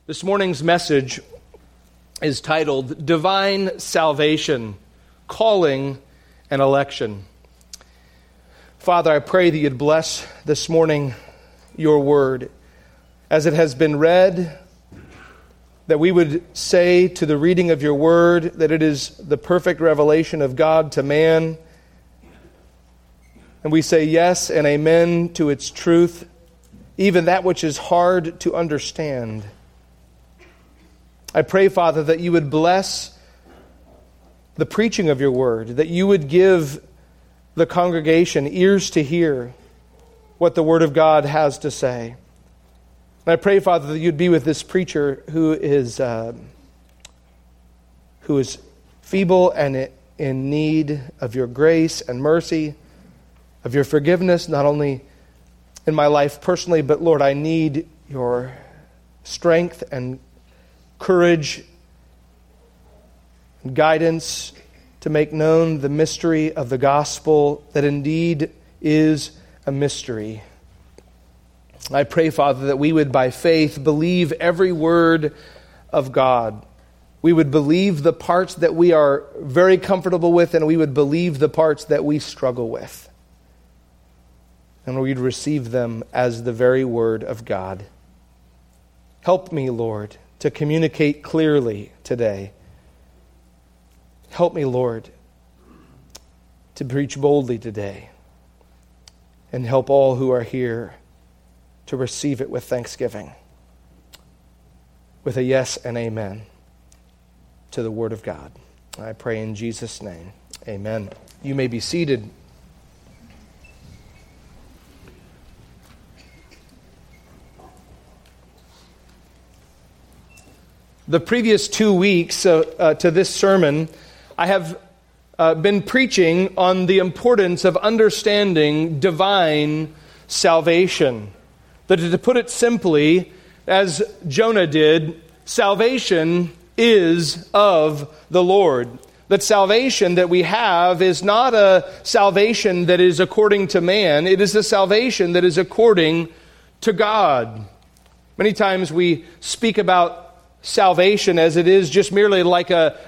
This morning's message is titled Divine Salvation, Calling and Election. Father, I pray that you'd bless this morning your word as it has been read, that we would say to the reading of your word that it is the perfect revelation of God to man. And we say yes and amen to its truth, even that which is hard to understand. I pray, Father, that you would bless the preaching of your word, that you would give the congregation ears to hear what the word of God has to say. And I pray, Father, that you'd be with this preacher who is feeble and in need of your grace and mercy, of your forgiveness, not only in my life personally, but Lord, I need your strength and courage and guidance to make known the mystery of the gospel that indeed is a mystery. I pray, Father, that we would by faith believe every word of God. We would believe the parts that we are very comfortable with, and we would believe the parts that we struggle with. And we'd receive them as the very word of God. Help me, Lord, to communicate clearly today. Help me, Lord, to preach boldly today. And help all who are here to receive it with thanksgiving, with a yes and amen to the word of God. I pray in Jesus' name, amen. You may be seated. The previous 2 weeks to this sermon, I have been preaching on the importance of understanding divine salvation. That to put it simply, as Jonah did, salvation is of the Lord. That salvation that we have is not a salvation that is according to man. It is a salvation that is according to God. Many times we speak about salvation as it is just merely like a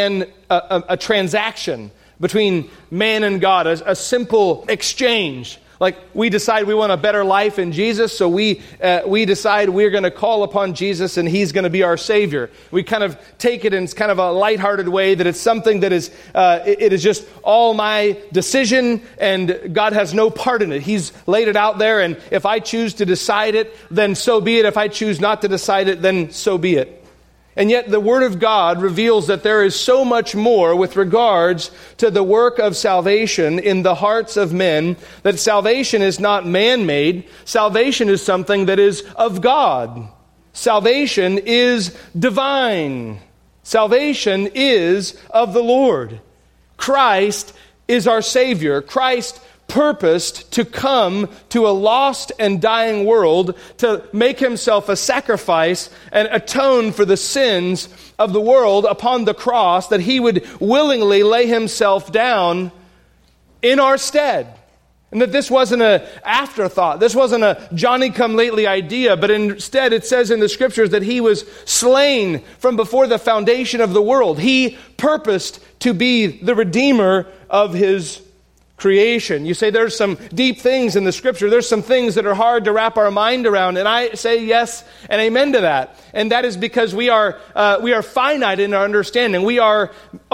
transaction between man and God, a simple exchange. Like we decide we want a better life in Jesus, so we decide we're going to call upon Jesus and He's going to be our Savior. We kind of take it in kind of a lighthearted way that it's something that is it is just all my decision and God has no part in it. He's laid it out there, and if I choose to decide it, then so be it. If I choose not to decide it, then so be it. And yet the Word of God reveals that there is so much more with regards to the work of salvation in the hearts of men, that salvation is not man-made. Salvation is something that is of God. Salvation is divine. Salvation is of the Lord. Christ is our Savior. Christ purposed to come to a lost and dying world to make himself a sacrifice and atone for the sins of the world upon the cross, that he would willingly lay himself down in our stead. And that this wasn't an afterthought. This wasn't a Johnny-come-lately idea, but instead it says in the Scriptures that he was slain from before the foundation of the world. He purposed to be the Redeemer of his creation. You say there's some deep things in the Scripture. There's some things that are hard to wrap our mind around, and I say yes and amen to that. And that is because we are finite in our understanding. We are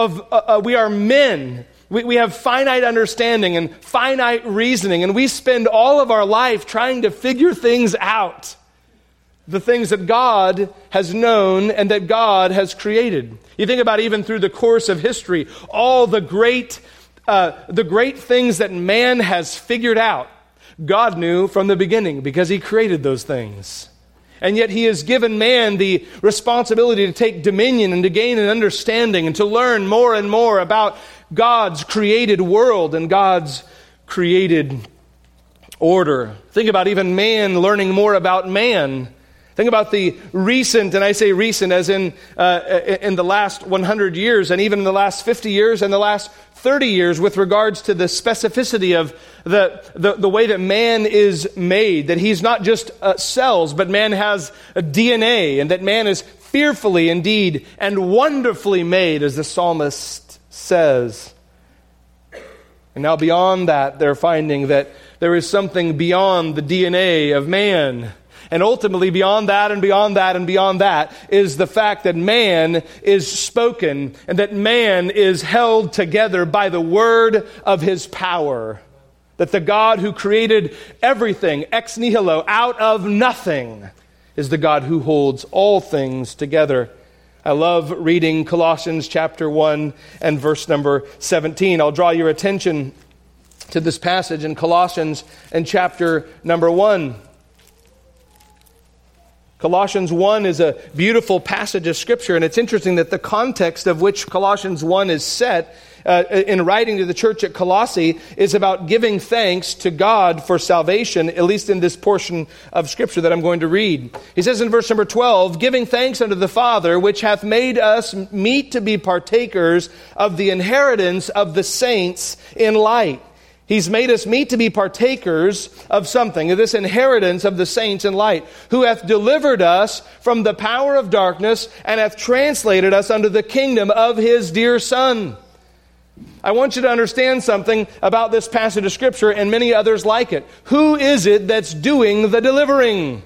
men. We have finite understanding and finite reasoning, and we spend all of our life trying to figure things out. The things that God has known and that God has created. You think about even through the course of history, all the great things that man has figured out, God knew from the beginning because He created those things. And yet He has given man the responsibility to take dominion and to gain an understanding and to learn more and more about God's created world and God's created order. Think about even man learning more about man. Think about the recent, and I say recent as in the last 100 years, and even in the last 50 years, and the last 30 years, with regards to the specificity of the way that man is made, that he's not just cells, but man has a DNA, and that man is fearfully indeed and wonderfully made, as the psalmist says. And now beyond that, they're finding that there is something beyond the DNA of man. And ultimately, beyond that and beyond that and beyond that is the fact that man is spoken and that man is held together by the word of his power. That the God who created everything, ex nihilo, out of nothing, is the God who holds all things together. I love reading Colossians chapter 1 and verse number 17. I'll draw your attention to this passage in Colossians and chapter number 1. Colossians 1 is a beautiful passage of Scripture, and it's interesting that the context of which Colossians 1 is set in writing to the church at Colossae is about giving thanks to God for salvation, at least in this portion of Scripture that I'm going to read. He says in verse number 12, giving thanks unto the Father, which hath made us meet to be partakers of the inheritance of the saints in light. He's made us meet to be partakers of something, of this inheritance of the saints in light, who hath delivered us from the power of darkness and hath translated us unto the kingdom of his dear Son. I want you to understand something about this passage of Scripture and many others like it. Who is it that's doing the delivering?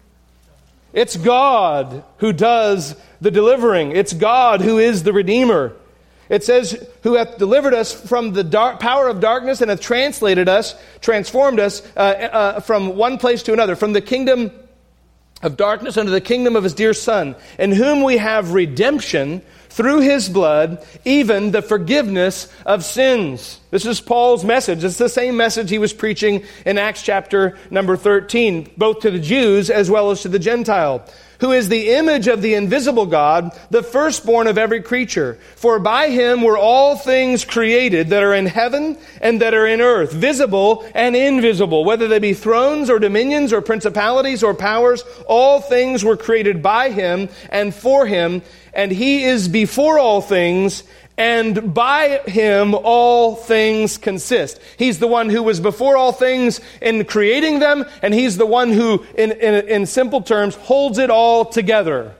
It's God who does the delivering. It's God who is the Redeemer. It says, who hath delivered us from the power of darkness and hath translated us, transformed us from one place to another, from the kingdom of darkness unto the kingdom of his dear Son, in whom we have redemption through his blood, even the forgiveness of sins. This is Paul's message. It's the same message he was preaching in Acts chapter number 13, both to the Jews as well as to the Gentile. Who is the image of the invisible God, the firstborn of every creature. For by him were all things created that are in heaven and that are in earth, visible and invisible, whether they be thrones or dominions or principalities or powers. All things were created by him and for him, and he is before all things, and by him all things consist. He's the one who was before all things in creating them, and he's the one who, in simple terms, holds it all together.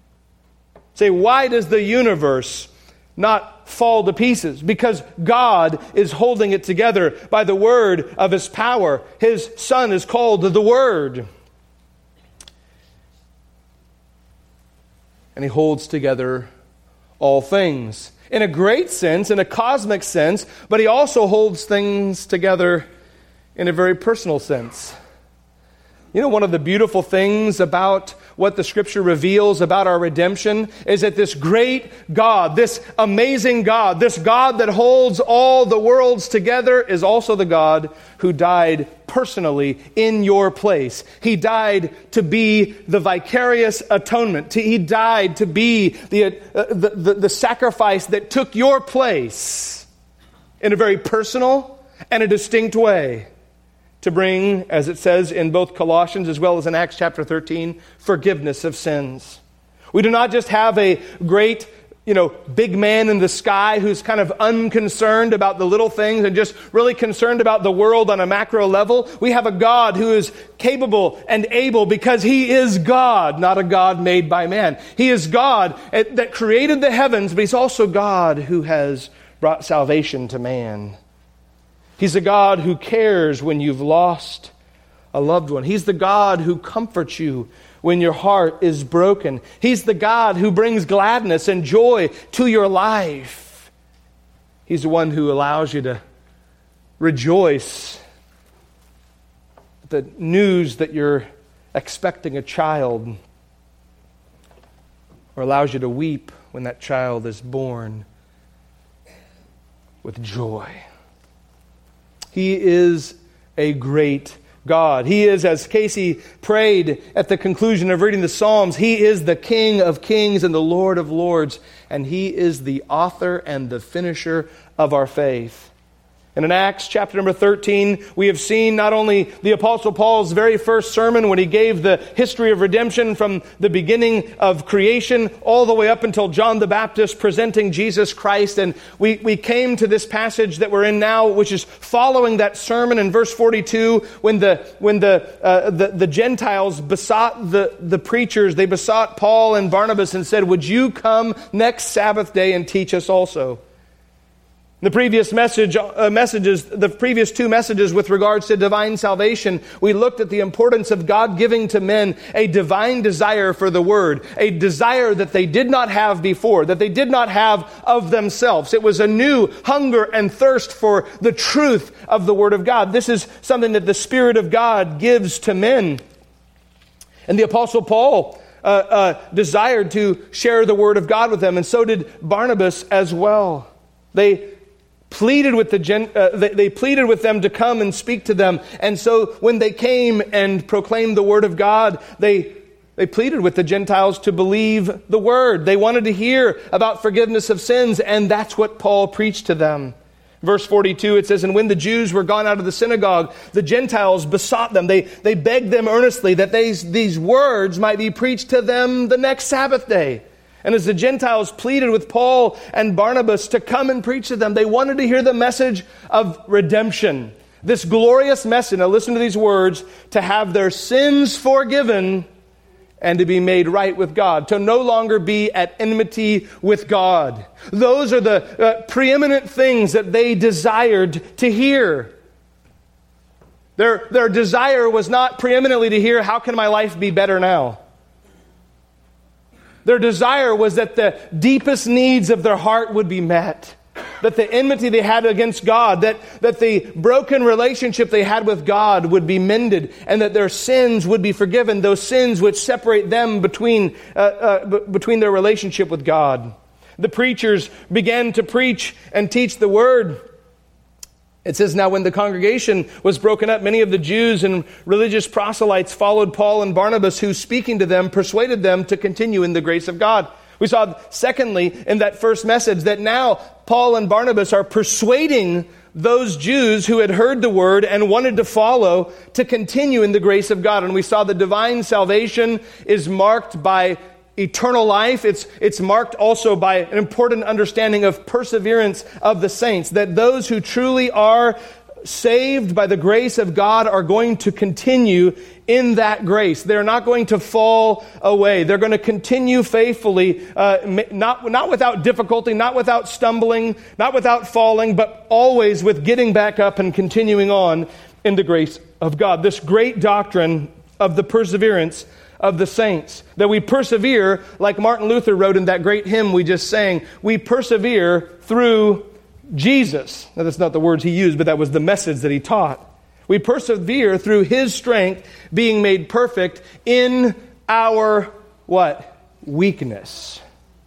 Say, why does the universe not fall to pieces? Because God is holding it together by the word of his power. His Son is called the Word. And he holds together all things. In a great sense, in a cosmic sense, but he also holds things together in a very personal sense. You know, one of the beautiful things about what the Scripture reveals about our redemption is that this great God, this amazing God, this God that holds all the worlds together is also the God who died personally in your place. He died to be the vicarious atonement. He died to be the sacrifice that took your place in a very personal and a distinct way, to bring, as it says in both Colossians as well as in Acts chapter 13, forgiveness of sins. We do not just have a great, big man in the sky who's kind of unconcerned about the little things and just really concerned about the world on a macro level. We have a God who is capable and able because he is God, not a God made by man. He is God that created the heavens, but he's also God who has brought salvation to man. He's a God who cares when you've lost a loved one. He's the God who comforts you when your heart is broken. He's the God who brings gladness and joy to your life. He's the one who allows you to rejoice at the news that you're expecting a child, or allows you to weep when that child is born with joy. He is a great God. He is, as Casey prayed at the conclusion of reading the Psalms, he is the King of kings and the Lord of lords, and he is the author and the finisher of our faith. And in Acts chapter number 13, we have seen not only the Apostle Paul's very first sermon when he gave the history of redemption from the beginning of creation all the way up until John the Baptist presenting Jesus Christ. And we came to this passage that we're in now, which is following that sermon in verse 42, when the Gentiles besought the preachers, they besought Paul and Barnabas and said, "Would you come next Sabbath day and teach us also?" The previous the previous two messages with regards to divine salvation, we looked at the importance of God giving to men a divine desire for the Word, a desire that they did not have before, that they did not have of themselves. It was a new hunger and thirst for the truth of the Word of God. This is something that the Spirit of God gives to men. And the Apostle Paul desired to share the Word of God with them, and so did Barnabas as well. They pleaded with they pleaded with them to come and speak to them. And so when they came and proclaimed the Word of God, they pleaded with the Gentiles to believe the Word. They wanted to hear about forgiveness of sins, and that's what Paul preached to them. Verse 42, it says, "And when the Jews were gone out of the synagogue, the Gentiles besought them." They begged them earnestly that these words might be preached to them the next Sabbath day. And as the Gentiles pleaded with Paul and Barnabas to come and preach to them, they wanted to hear the message of redemption. This glorious message, now listen to these words, to have their sins forgiven and to be made right with God, to no longer be at enmity with God. Those are the preeminent things that they desired to hear. Their desire was not preeminently to hear, how can my life be better now? Their desire was that the deepest needs of their heart would be met. That the enmity they had against God, that the broken relationship they had with God would be mended, and that their sins would be forgiven, those sins which separate them between their relationship with God. The preachers began to preach and teach the Word. It says, "Now when the congregation was broken up, many of the Jews and religious proselytes followed Paul and Barnabas, who, speaking to them, persuaded them to continue in the grace of God." We saw, secondly, in that first message, that now Paul and Barnabas are persuading those Jews who had heard the Word and wanted to follow to continue in the grace of God. And we saw the divine salvation is marked by eternal life. It's marked also by an important understanding of perseverance of the saints, that those who truly are saved by the grace of God are going to continue in that grace. They're not going to fall away. They're going to continue faithfully, not without difficulty, not without stumbling, not without falling, but always with getting back up and continuing on in the grace of God. This great doctrine of the perseverance of the saints, that we persevere, like Martin Luther wrote in that great hymn we just sang, we persevere through Jesus. Now, that's not the words he used, but that was the message that he taught. We persevere through His strength being made perfect in our, what? Weakness.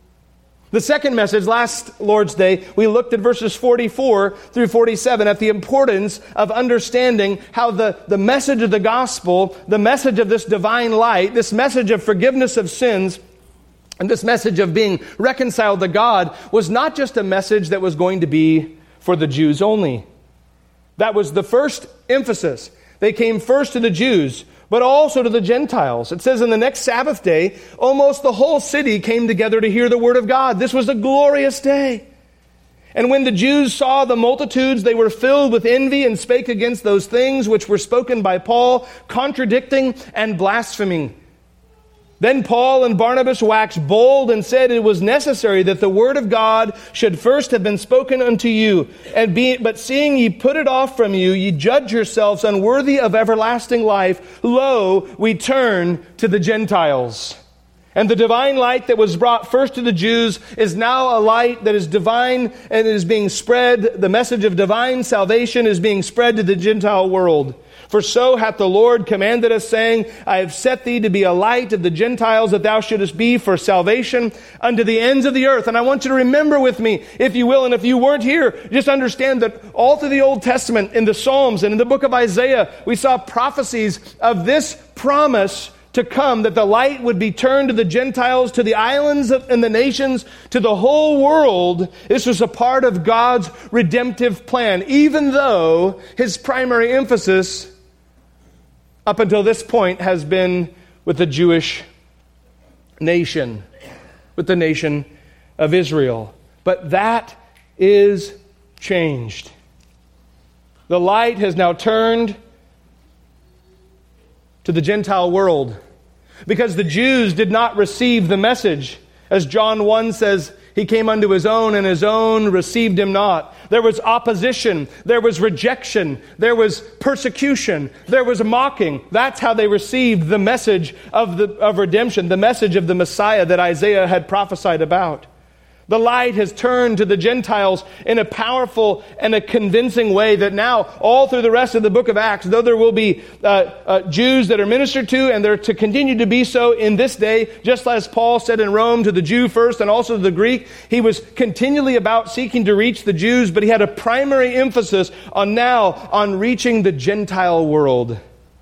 The second message, last Lord's Day, we looked at verses 44 through 47 at the importance of understanding how the message of the gospel, the message of this divine light, this message of forgiveness of sins, and this message of being reconciled to God was not just a message that was going to be for the Jews only. That was the first emphasis. They came first to the Jews, but also to the Gentiles. It says in the next Sabbath day, almost the whole city came together to hear the Word of God. This was a glorious day. And when the Jews saw the multitudes, they were filled with envy and spake against those things which were spoken by Paul, contradicting and blaspheming. Then Paul and Barnabas waxed bold and said it was necessary that the word of God should first have been spoken unto you. But seeing ye put it off from you, ye judge yourselves unworthy of everlasting life. Lo, we turn to the Gentiles. And the divine light that was brought first to the Jews is now a light that is divine and is being spread. The message of divine salvation is being spread to the Gentile world. For so hath the Lord commanded us, saying, I have set thee to be a light of the Gentiles, that thou shouldest be for salvation unto the ends of the earth. And I want you to remember with me, if you will, and if you weren't here, just understand that all through the Old Testament, in the Psalms and in the book of Isaiah, we saw prophecies of this promise to come, that the light would be turned to the Gentiles, to the islands and the nations, to the whole world. This was a part of God's redemptive plan, even though his primary emphasis up until this point has been with the Jewish nation, with the nation of Israel. But that is changed. The light has now turned to the Gentile world, because the Jews did not receive the message. As John 1 says, he came unto his own, and his own received him not. There was opposition, there was rejection, there was persecution, there was mocking. That's how they received the message of redemption, the message of the Messiah that Isaiah had prophesied about. The light has turned to the Gentiles in a powerful and a convincing way that now, all through the rest of the book of Acts, though there will be Jews that are ministered to, and they're to continue to be so in this day, just as Paul said in Rome, to the Jew first and also to the Greek, he was continually about seeking to reach the Jews, but he had a primary emphasis on reaching the Gentile world.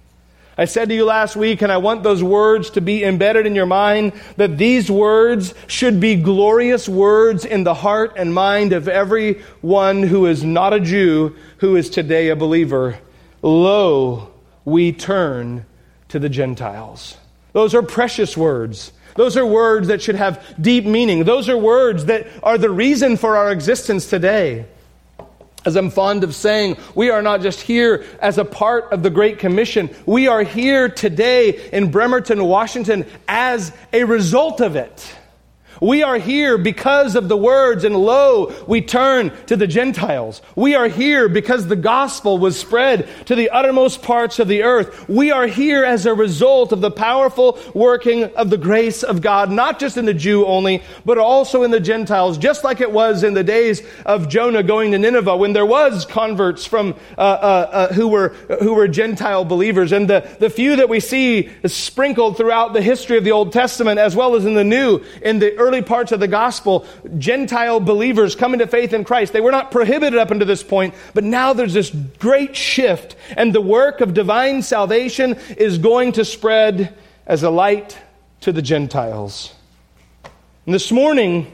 I said to you last week, and I want those words to be embedded in your mind, that these words should be glorious words in the heart and mind of everyone who is not a Jew, who is today a believer. Lo, we turn to the Gentiles. Those are precious words. Those are words that should have deep meaning. Those are words that are the reason for our existence today. As I'm fond of saying, we are not just here as a part of the Great Commission. We are here today in Bremerton, Washington, as a result of it. We are here because of the words, and lo, we turn to the Gentiles. We are here because the gospel was spread to the uttermost parts of the earth. We are here as a result of the powerful working of the grace of God, not just in the Jew only, but also in the Gentiles, just like it was in the days of Jonah going to Nineveh, when there was converts from who were Gentile believers. And the few that we see sprinkled throughout the history of the Old Testament, as well as in the New, in the early parts of the gospel, Gentile believers coming to faith in Christ. They were not prohibited up until this point, but now there's this great shift, and the work of divine salvation is going to spread as a light to the Gentiles. And this morning,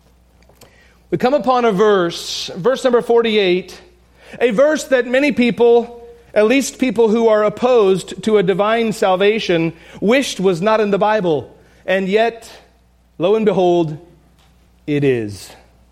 we come upon a verse number 48, a verse that many people, at least people who are opposed to a divine salvation, wished was not in the Bible, and yet, lo and behold, it is.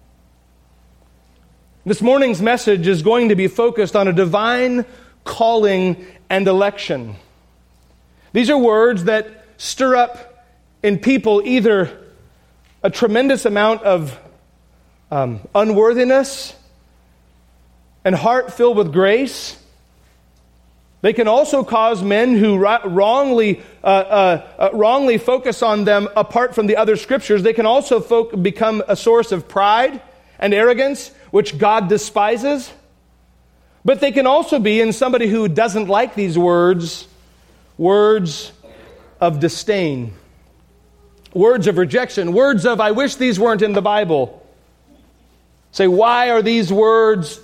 This morning's message is going to be focused on a divine calling and election. These are words that stir up in people either a tremendous amount of unworthiness and heart filled with grace. They can also cause men who wrongly focus on them apart from the other scriptures. They can also become a source of pride and arrogance, which God despises. But they can also be, in somebody who doesn't like these words, words of disdain, words of rejection, words of, I wish these weren't in the Bible. Say, why are these words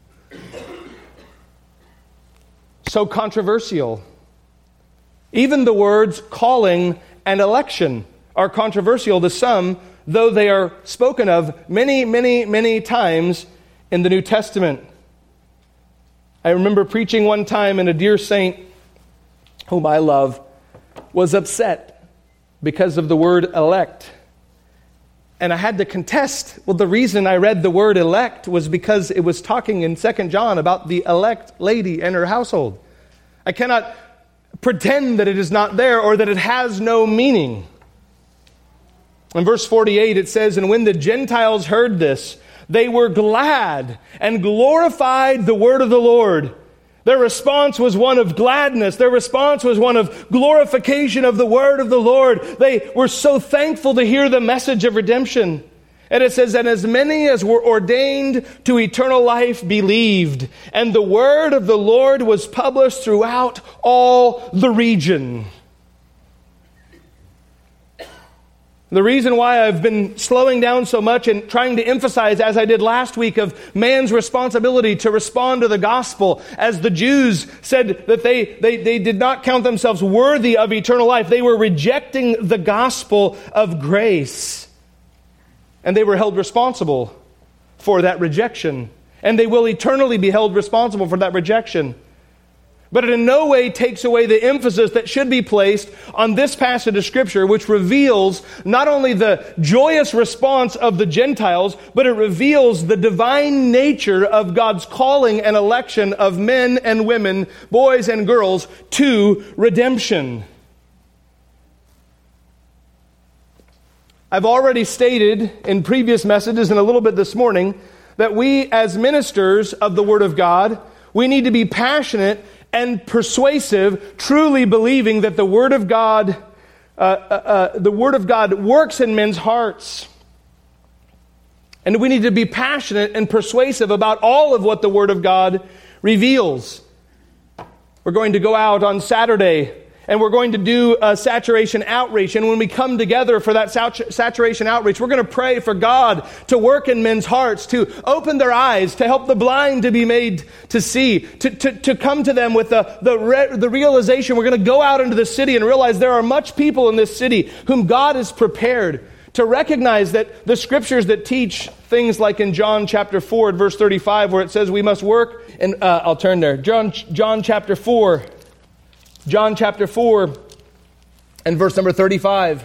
so controversial? Even the words calling and election are controversial to some, though they are spoken of many, many, many times in the New Testament. I remember preaching one time, and a dear saint whom I love was upset because of the word elect. And I had to contest, well, the reason I read the word elect was because it was talking in 2 John about the elect lady and her household. I cannot pretend that it is not there or that it has no meaning. In verse 48 it says, and when the Gentiles heard this, they were glad and glorified the word of the Lord. Their response was one of gladness. Their response was one of glorification of the word of the Lord. They were so thankful to hear the message of redemption. And it says, and as many as were ordained to eternal life believed. And the word of the Lord was published throughout all the region. The reason why I've been slowing down so much and trying to emphasize, as I did last week, of man's responsibility to respond to the gospel, as the Jews said that they did not count themselves worthy of eternal life. They were rejecting the gospel of grace. And they were held responsible for that rejection. And they will eternally be held responsible for that rejection. But it in no way takes away the emphasis that should be placed on this passage of Scripture, which reveals not only the joyous response of the Gentiles, but it reveals the divine nature of God's calling and election of men and women, boys and girls, to redemption. I've already stated in previous messages and a little bit this morning that we as ministers of the Word of God, we need to be passionate and persuasive, truly believing that the Word of God works in men's hearts. And we need to be passionate and persuasive about all of what the Word of God reveals. We're going to go out on Saturday and we're going to do a saturation outreach. And when we come together for that saturation outreach, we're going to pray for God to work in men's hearts, to open their eyes, to help the blind to be made to see, to come to them with the realization we're going to go out into the city and realize there are much people in this city whom God has prepared to recognize that the Scriptures that teach things like in John chapter 4 verse 35 where it says we must work, and I'll turn there, John chapter 4 and verse number 35.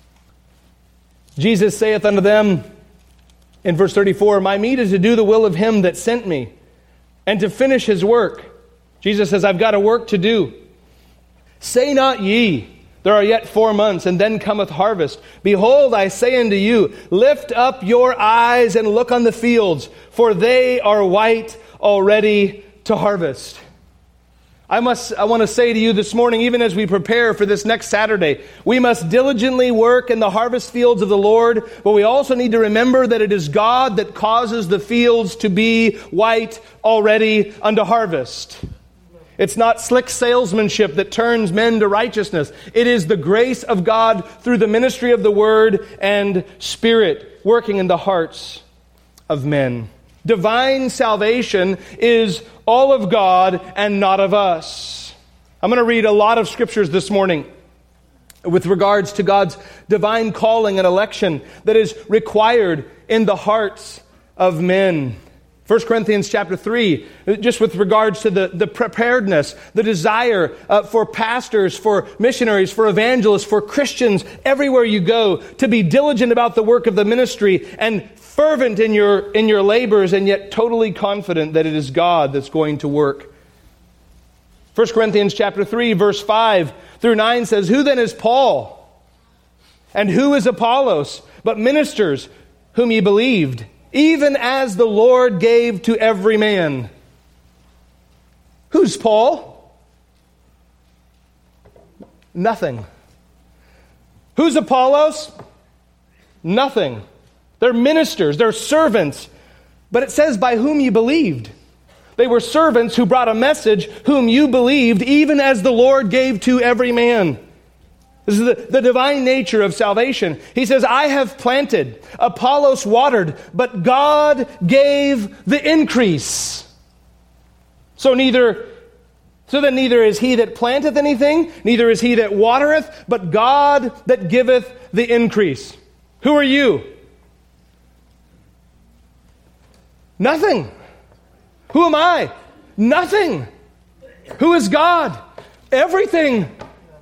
Jesus saith unto them in verse 34, my meat is to do the will of him that sent me, and to finish his work. Jesus says, I've got a work to do. Say not ye, there are yet 4 months, and then cometh harvest. Behold, I say unto you, lift up your eyes and look on the fields, for they are white already to harvest. I want to say to you this morning, even as we prepare for this next Saturday, we must diligently work in the harvest fields of the Lord, but we also need to remember that it is God that causes the fields to be white already unto harvest. It's not slick salesmanship that turns men to righteousness. It is the grace of God through the ministry of the Word and Spirit working in the hearts of men. Divine salvation is all of God and not of us. I'm going to read a lot of scriptures this morning with regards to God's divine calling and election that is required in the hearts of men. 1 Corinthians chapter 3, just with regards to the preparedness, the desire for pastors, for missionaries, for evangelists, for Christians, everywhere you go, to be diligent about the work of the ministry and fervent in your labors, and yet totally confident that it is God that's going to work. 1 Corinthians chapter 3, verse 5 through 9 says, who then is Paul? And who is Apollos? But ministers whom ye believed, even as the Lord gave to every man. Who's Paul? Nothing. Who's Apollos? Nothing. They're ministers, they're servants. But it says by whom you believed. They were servants who brought a message whom you believed, even as the Lord gave to every man. This is the divine nature of salvation. He says, I have planted, Apollos watered, but God gave the increase. So then neither is he that planteth anything, neither is he that watereth, but God that giveth the increase. Who are you? Nothing. Who am I? Nothing. Who is God? Everything.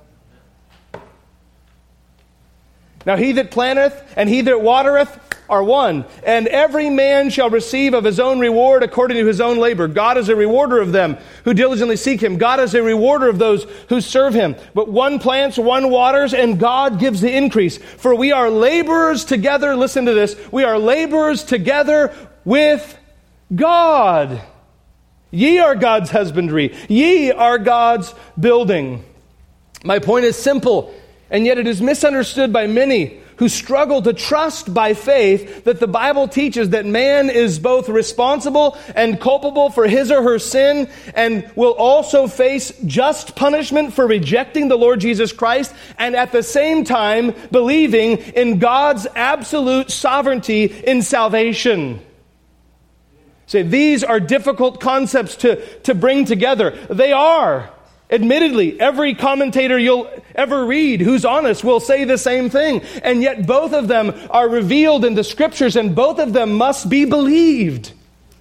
Now he that planteth and he that watereth are one, and every man shall receive of his own reward according to his own labor. God is a rewarder of them who diligently seek him. God is a rewarder of those who serve him. But one plants, one waters, and God gives the increase. For we are laborers together, listen to this, we are laborers together with God. Ye are God's husbandry. Ye are God's building. My point is simple, and yet it is misunderstood by many who struggle to trust by faith that the Bible teaches that man is both responsible and culpable for his or her sin and will also face just punishment for rejecting the Lord Jesus Christ, and at the same time believing in God's absolute sovereignty in salvation. Say, these are difficult concepts to bring together. They are. Admittedly, every commentator you'll ever read who's honest will say the same thing. And yet both of them are revealed in the Scriptures, and both of them must be believed.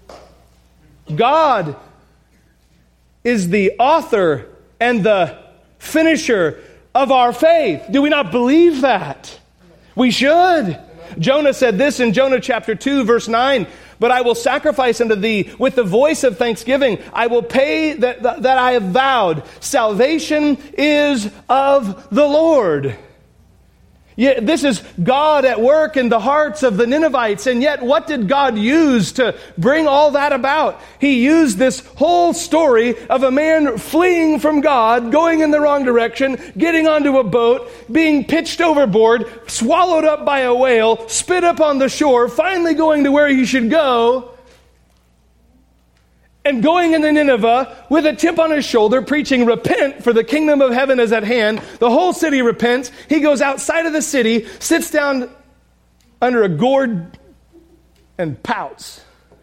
God is the author and the finisher of our faith. Do we not believe that? We should. Jonah said this in Jonah chapter 2, verse 9, "But I will sacrifice unto thee with the voice of thanksgiving. I will pay that I have vowed. Salvation is of the Lord." Yeah, this is God at work in the hearts of the Ninevites. And yet, what did God use to bring all that about? He used this whole story of a man fleeing from God, going in the wrong direction, getting onto a boat, being pitched overboard, swallowed up by a whale, spit up on the shore, finally going to where he should go, and going into Nineveh with a chip on his shoulder, preaching, "Repent, for the kingdom of heaven is at hand." The whole city repents. He goes outside of the city, sits down under a gourd, and pouts.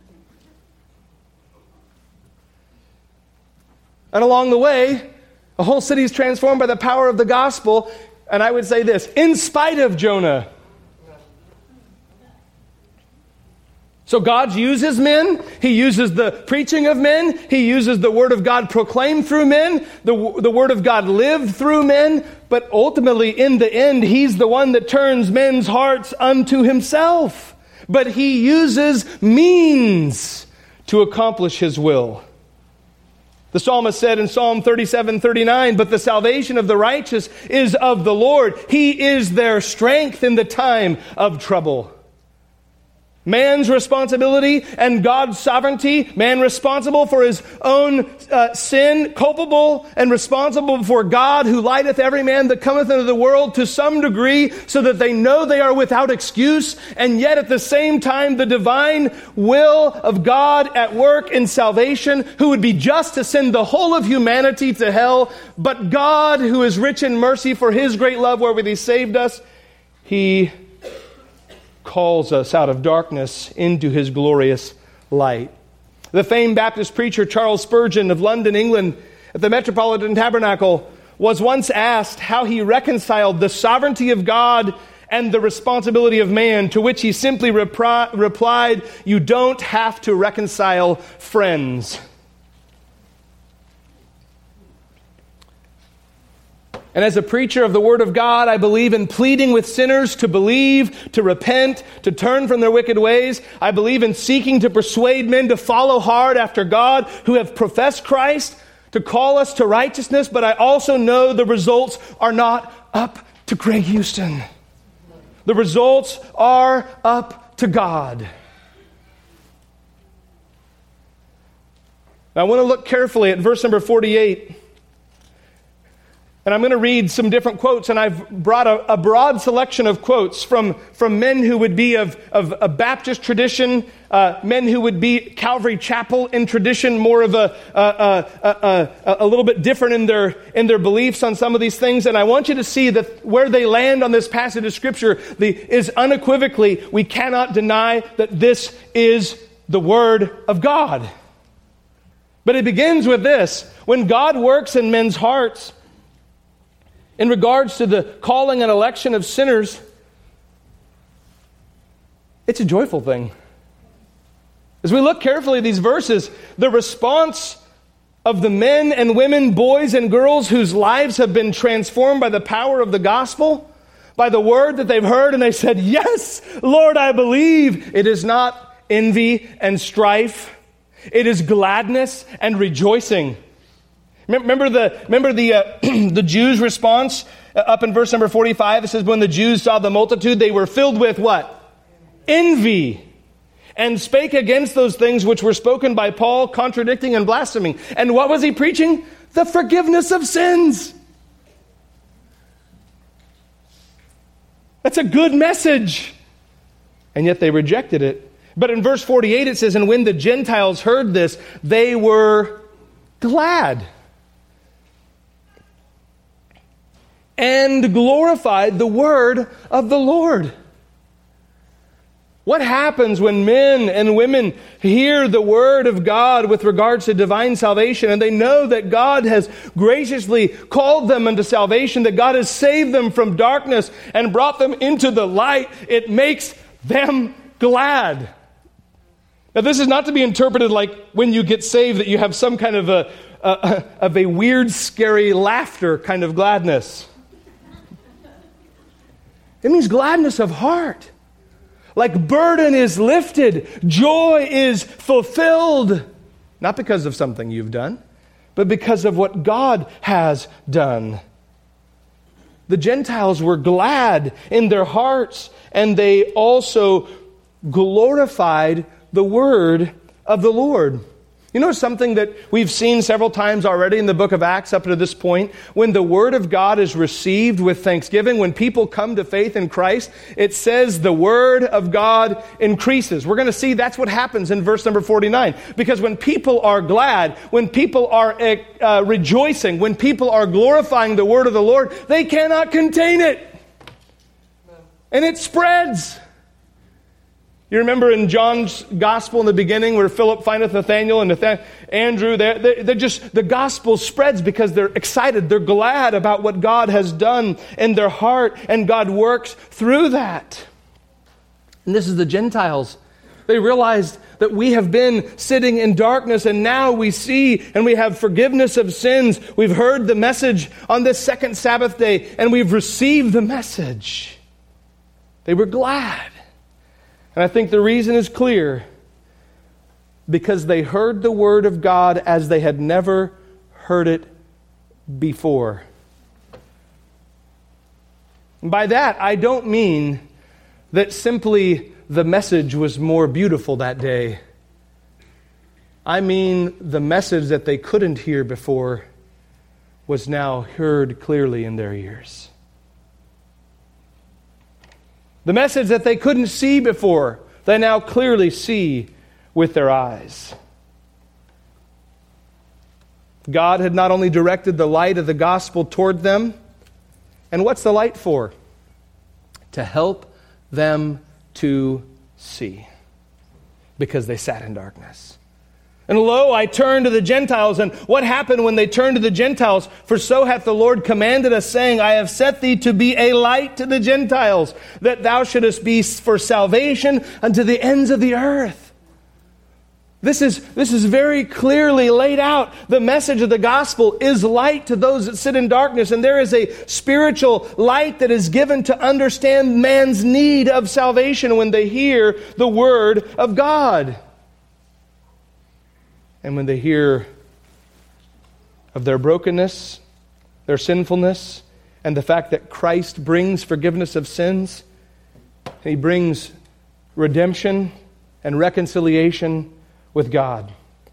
And along the way, the whole city is transformed by the power of the gospel. And I would say this, in spite of Jonah. So God uses men. He uses the preaching of men. He uses the Word of God proclaimed through men. The Word of God lived through men. But ultimately, in the end, He's the one that turns men's hearts unto Himself. But He uses means to accomplish His will. The psalmist said in Psalm 37:39, "But the salvation of the righteous is of the Lord. He is their strength in the time of trouble." Man's responsibility and God's sovereignty. Man responsible for his own sin, culpable and responsible before God, who lighteth every man that cometh into the world to some degree, so that they know they are without excuse. And yet at the same time, the divine will of God at work in salvation, who would be just to send the whole of humanity to hell. But God, who is rich in mercy for His great love wherewith He saved us, He calls us out of darkness into His glorious light. The famed Baptist preacher Charles Spurgeon of London, England, at the Metropolitan Tabernacle, was once asked how he reconciled the sovereignty of God and the responsibility of man, to which he simply replied, "You don't have to reconcile friends." And as a preacher of the Word of God, I believe in pleading with sinners to believe, to repent, to turn from their wicked ways. I believe in seeking to persuade men to follow hard after God who have professed Christ, to call us to righteousness. But I also know the results are not up to Greg Houston. The results are up to God. Now I want to look carefully at verse number 48. And I'm going to read some different quotes, and I've brought a broad selection of quotes from men who would be of a Baptist tradition, men who would be Calvary Chapel in tradition, more of a little bit different in their beliefs on some of these things. And I want you to see that where they land on this passage of Scripture is unequivocally, we cannot deny that this is the Word of God. But it begins with this: when God works in men's hearts, in regards to the calling and election of sinners, it's a joyful thing. As we look carefully at these verses, the response of the men and women, boys and girls whose lives have been transformed by the power of the gospel, by the word that they've heard, and they said, "Yes, Lord, I believe." It is not envy and strife. It is gladness and rejoicing. Remember the Jews' response up in verse number 45? It says, when the Jews saw the multitude, they were filled with what? Envy. And spake against those things which were spoken by Paul, contradicting and blaspheming. And what was he preaching? The forgiveness of sins. That's a good message. And yet they rejected it. But in verse 48 it says, and when the Gentiles heard this, they were glad and glorified the word of the Lord. What happens when men and women hear the word of God with regards to divine salvation, and they know that God has graciously called them into salvation, that God has saved them from darkness and brought them into the light? It makes them glad. Now, this is not to be interpreted like when you get saved that you have some kind of a weird, scary laughter kind of gladness. It means gladness of heart. Like burden is lifted, joy is fulfilled. Not because of something you've done, but because of what God has done. The Gentiles were glad in their hearts, and they also glorified the word of the Lord. You know something that we've seen several times already in the book of Acts up to this point? When the word of God is received with thanksgiving, when people come to faith in Christ, it says the word of God increases. We're going to see that's what happens in verse number 49. Because when people are glad, when people are rejoicing, when people are glorifying the word of the Lord, they cannot contain it. And it spreads. You remember in John's gospel in the beginning where Philip findeth Nathanael and Andrew, they're just, the gospel spreads because they're excited. They're glad about what God has done in their heart, and God works through that. And this is the Gentiles. They realized that we have been sitting in darkness, and now we see and we have forgiveness of sins. We've heard the message on this second Sabbath day, and we've received the message. They were glad. And I think the reason is clear. Because they heard the word of God as they had never heard it before. And by that, I don't mean that simply the message was more beautiful that day. I mean the message that they couldn't hear before was now heard clearly in their ears. The message that they couldn't see before, they now clearly see with their eyes. God had not only directed the light of the gospel toward them, and what's the light for? To help them to see, because they sat in darkness. And lo, I turned to the Gentiles. And what happened when they turned to the Gentiles? For so hath the Lord commanded us, saying, I have set thee to be a light to the Gentiles, that thou shouldest be for salvation unto the ends of the earth. This is very clearly laid out. The message of the gospel is light to those that sit in darkness. And there is a spiritual light that is given to understand man's need of salvation when they hear the word of God. And when they hear of their brokenness, their sinfulness, and the fact that Christ brings forgiveness of sins, He brings redemption and reconciliation with God.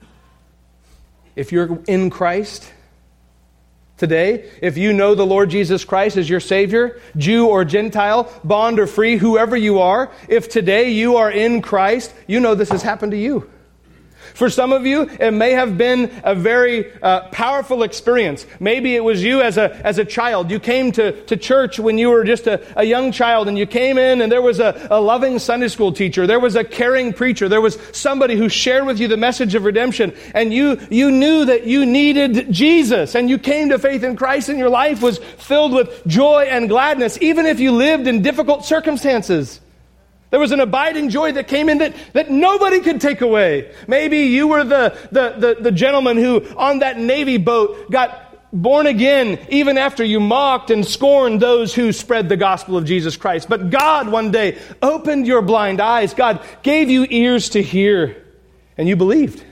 If you're in Christ today, if you know the Lord Jesus Christ as your Savior, Jew or Gentile, bond or free, whoever you are, if today you are in Christ, you know this has happened to you. For some of you, it may have been a very powerful experience. Maybe it was you as a child. You came to church when you were just a young child, and you came in and there was a loving Sunday school teacher. There was a caring preacher. There was somebody who shared with you the message of redemption, and you knew that you needed Jesus, and you came to faith in Christ, and your life was filled with joy and gladness, even if you lived in difficult circumstances. There was an abiding joy that came in that nobody could take away. Maybe you were the gentleman who on that Navy boat got born again even after you mocked and scorned those who spread the gospel of Jesus Christ. But God one day opened your blind eyes. God gave you ears to hear, and you believed.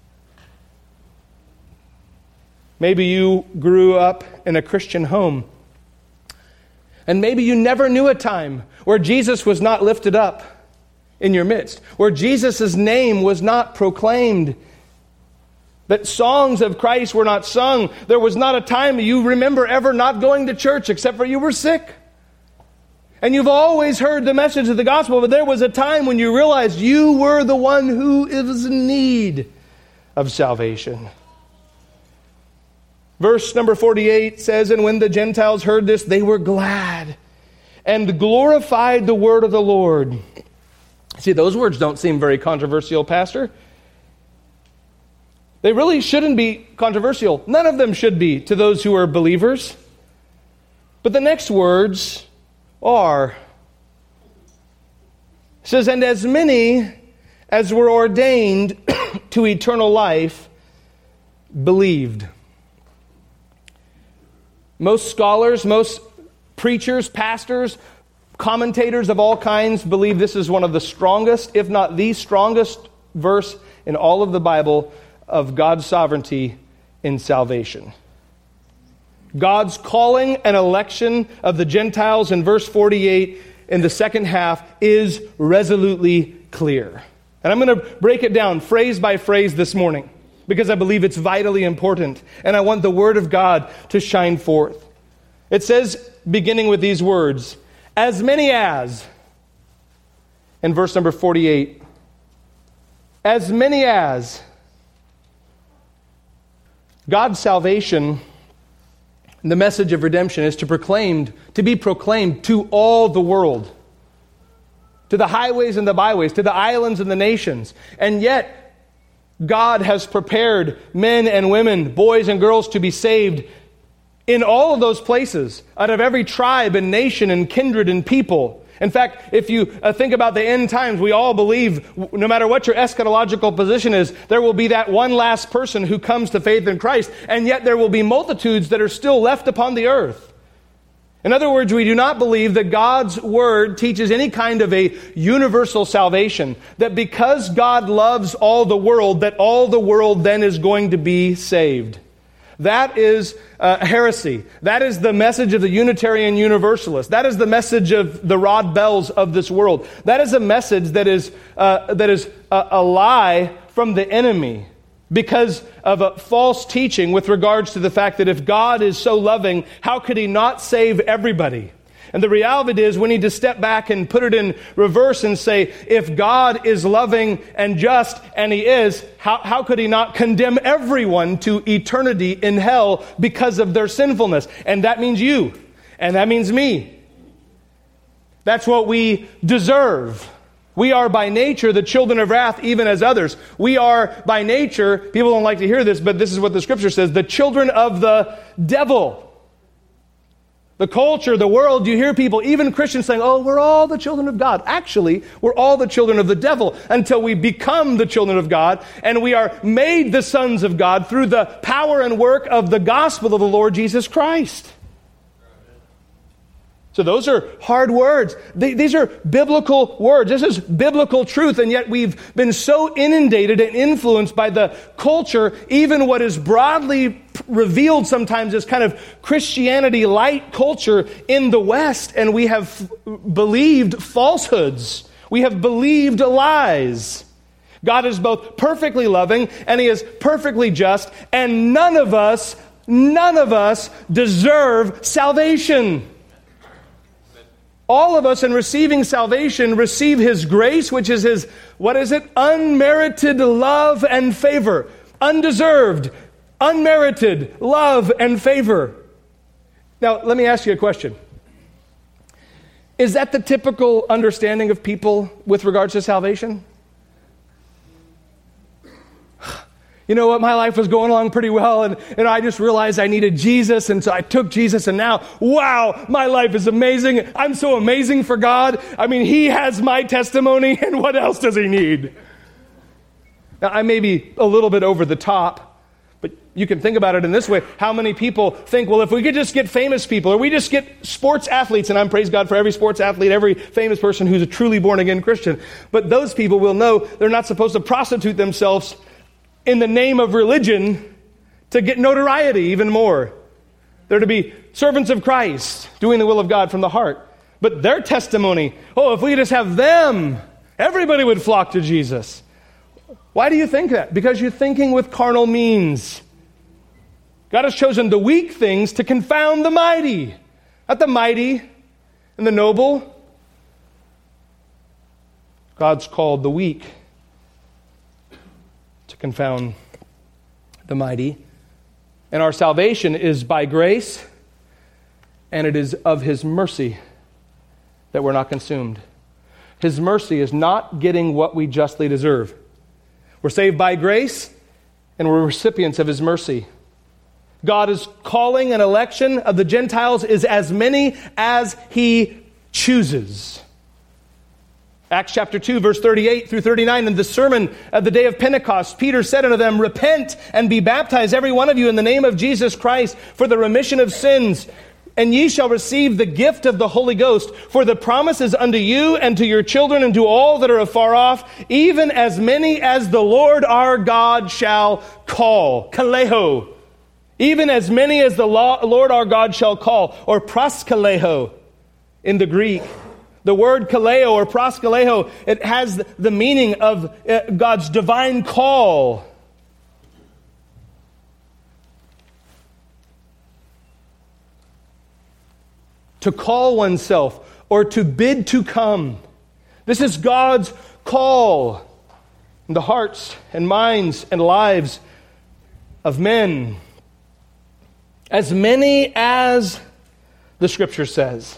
Maybe you grew up in a Christian home, and maybe you never knew a time where Jesus was not lifted up in your midst, where Jesus' name was not proclaimed, that songs of Christ were not sung. There was not a time you remember ever not going to church except for you were sick. And you've always heard the message of the gospel, but there was a time when you realized you were the one who is in need of salvation. Verse number 48 says, "And when the Gentiles heard this, they were glad and glorified the word of the Lord." See, those words don't seem very controversial, Pastor. They really shouldn't be controversial. None of them should be to those who are believers. But the next words are, it says, "And as many as were ordained to eternal life believed." Most scholars, most preachers, pastors, commentators of all kinds believe this is one of the strongest, if not the strongest verse in all of the Bible of God's sovereignty in salvation. God's calling and election of the Gentiles in verse 48 in the second half is resolutely clear. And I'm going to break it down phrase by phrase this morning because I believe it's vitally important and I want the Word of God to shine forth. It says, beginning with these words, "As many as," in verse number 48, "as many as." God's salvation, the message of redemption, is to be proclaimed to all the world, to the highways and the byways, to the islands and the nations. And yet, God has prepared men and women, boys and girls to be saved in all of those places, out of every tribe and nation and kindred and people. In fact, if you think about the end times, we all believe, no matter what your eschatological position is, there will be that one last person who comes to faith in Christ, and yet there will be multitudes that are still left upon the earth. In other words, we do not believe that God's Word teaches any kind of a universal salvation, that because God loves all the world, that all the world then is going to be saved. That is heresy. That is the message of the Unitarian Universalist. That is the message of the Rod Bells of this world. That is a message that is a lie from the enemy because of a false teaching with regards to the fact that if God is so loving, how could He not save everybody? And the reality is we need to step back and put it in reverse and say, if God is loving and just, and He is, how could He not condemn everyone to eternity in hell because of their sinfulness? And that means you. And that means me. That's what we deserve. We are by nature the children of wrath, even as others. We are by nature, people don't like to hear this, but this is what the Scripture says, the children of the devil. The culture, the world, you hear people, even Christians saying, oh, we're all the children of God. Actually, we're all the children of the devil until we become the children of God and we are made the sons of God through the power and work of the gospel of the Lord Jesus Christ. So those are hard words. These are biblical words. This is biblical truth, and yet we've been so inundated and influenced by the culture, even what is broadly revealed sometimes as kind of Christianity light culture in the West, and we have believed falsehoods. We have believed lies. God is both perfectly loving and He is perfectly just, and none of us deserve salvation. All of us in receiving salvation receive His grace, which is His, unmerited love and favor. Undeserved, unmerited love and favor. Now, let me ask you a question. Is that the typical understanding of people with regards to salvation? You know what, my life was going along pretty well, and I just realized I needed Jesus, and so I took Jesus, and now, wow, my life is amazing. I'm so amazing for God. I mean, He has my testimony, and what else does He need? Now, I may be a little bit over the top, but you can think about it in this way. How many people think, well, if we could just get famous people, or we just get sports athletes, and I'm praise God for every sports athlete, every famous person who's a truly born-again Christian, but those people will know they're not supposed to prostitute themselves in the name of religion to get notoriety even more. They're to be servants of Christ, doing the will of God from the heart. But their testimony, if we just have them, everybody would flock to Jesus. Why do you think that? Because you're thinking with carnal means. God has chosen the weak things to confound the mighty. Not the mighty and the noble, God's called the weak to confound the mighty. And our salvation is by grace, and it is of His mercy that we're not consumed. His mercy is not getting what we justly deserve. We're saved by grace, and we're recipients of His mercy. God is calling an election of the Gentiles is as many as He chooses. Acts chapter 2, verse 38 through 39, in the sermon of the day of Pentecost, Peter said unto them, Repent and be baptized, every one of you, in the name of Jesus Christ, for the remission of sins, and ye shall receive the gift of the Holy Ghost. For the promise is unto you and to your children and to all that are afar off, even as many as the Lord our God shall call. Kaleo. Even as many as the Lord our God shall call, or proskaleo in the Greek. The word kaleo or proskaleo, it has the meaning of God's divine call. To call oneself or to bid to come. This is God's call in the hearts and minds and lives of men. As many as the Scripture says.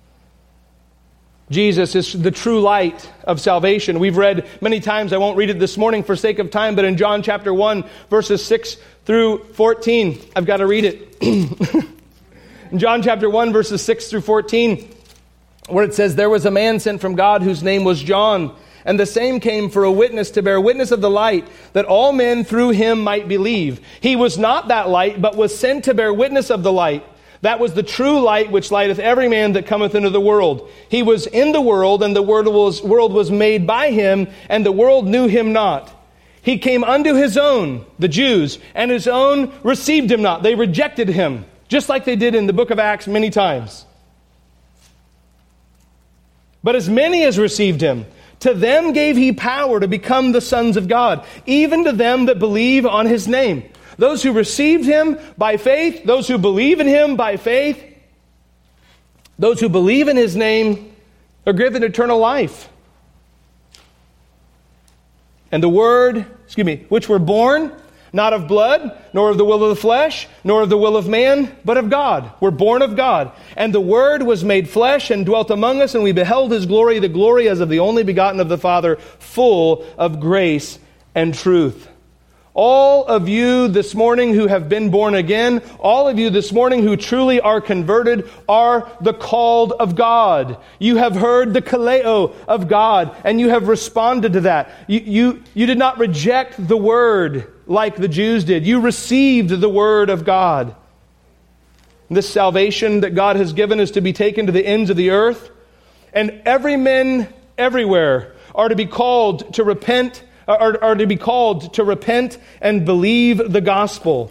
Jesus is the true light of salvation. We've read many times, I won't read it this morning for sake of time, but in John chapter 1, verses 6 through 14, I've got to read it. In John chapter 1, verses 6 through 14, where it says, There was a man sent from God whose name was John, and the same came for a witness to bear witness of the light, that all men through him might believe. He was not that light, but was sent to bear witness of the light. That was the true light which lighteth every man that cometh into the world. He was in the world, and the world was made by him, and the world knew him not. He came unto his own, the Jews, and his own received him not. They rejected him, just like they did in the book of Acts many times. But as many as received him, to them gave he power to become the sons of God, even to them that believe on his name. Those who received him by faith, those who believe in him by faith, those who believe in his name are given eternal life. And the word, which were born, not of blood, nor of the will of the flesh, nor of the will of man, but of God. We're born of God. And the Word was made flesh and dwelt among us, and we beheld His glory, the glory as of the only begotten of the Father, full of grace and truth. All of you this morning who have been born again, all of you this morning who truly are converted, are the called of God. You have heard the kaleo of God, and you have responded to that. You did not reject the Word like the Jews did. You received the Word of God. This salvation that God has given is to be taken to the ends of the earth, and every men everywhere are to be called to repent, are to be called to repent and believe the gospel.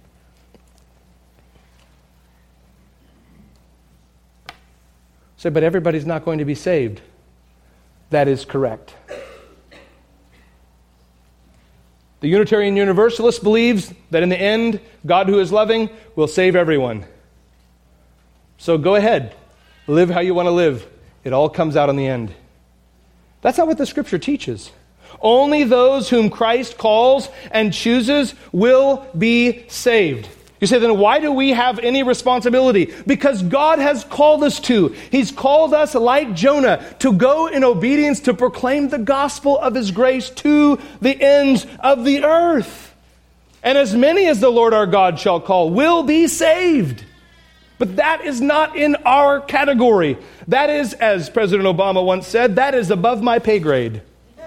So, but everybody's not going to be saved. That is correct. The Unitarian Universalist believes that in the end, God who is loving will save everyone. So go ahead. Live how you want to live. It all comes out in the end. That's not what the Scripture teaches. Only those whom Christ calls and chooses will be saved. You say, then why do we have any responsibility? Because God has called us to. He's called us, like Jonah, to go in obedience to proclaim the gospel of His grace to the ends of the earth. And as many as the Lord our God shall call will be saved. But that is not in our category. That is, as President Obama once said, that is above my pay grade.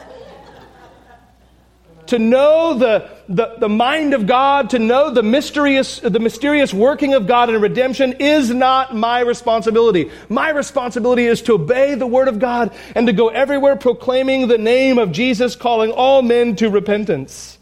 To know the mind of God, to know the mysterious working of God in redemption is not my responsibility. My responsibility is to obey the Word of God and to go everywhere proclaiming the name of Jesus, calling all men to repentance.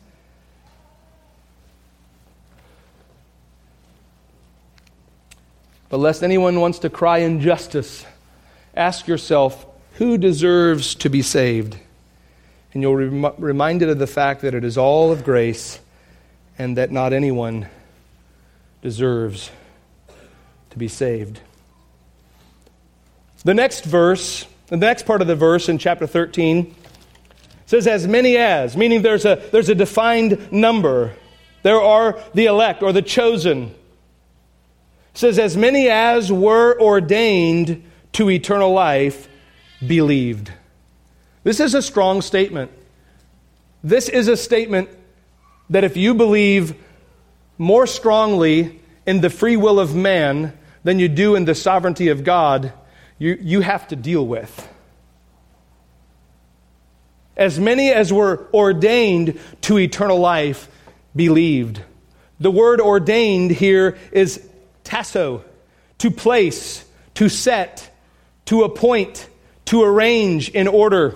But lest anyone wants to cry injustice, ask yourself, who deserves to be saved? And you'll be reminded of the fact that it is all of grace and that not anyone deserves to be saved. The next verse, the next part of the verse in chapter 13, It says as many as, meaning there's a defined number. There are the elect or the chosen. It says as many as were ordained to eternal life believed. This is a strong statement. This is a statement that if you believe more strongly in the free will of man than you do in the sovereignty of God, you have to deal with. As many as were ordained to eternal life believed. The word ordained here is tasso, to place, to set, to appoint, to arrange in order,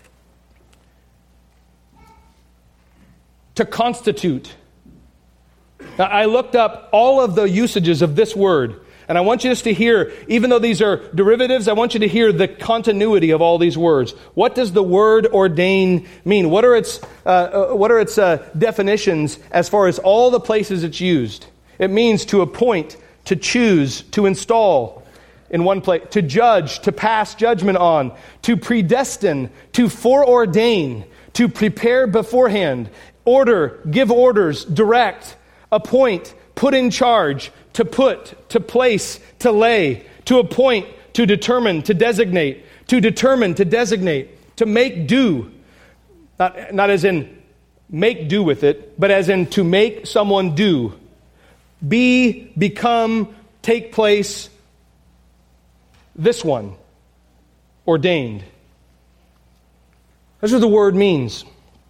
to constitute. Now, I looked up all of the usages of this word, and I want you just to hear, even though these are derivatives, I want you to hear the continuity of all these words. What does the word ordain mean? What are its definitions as far as all the places it's used? It means to appoint, to choose, to install in one place, to judge, to pass judgment on, to predestine, to foreordain, to prepare beforehand, order, give orders, direct, appoint, put in charge, to put, to place, to lay, to appoint, to determine, to designate, to determine, to designate, to make do. Not as in make do with it, but as in to make someone do. Be, become, take place, this one, ordained. That's what the word means.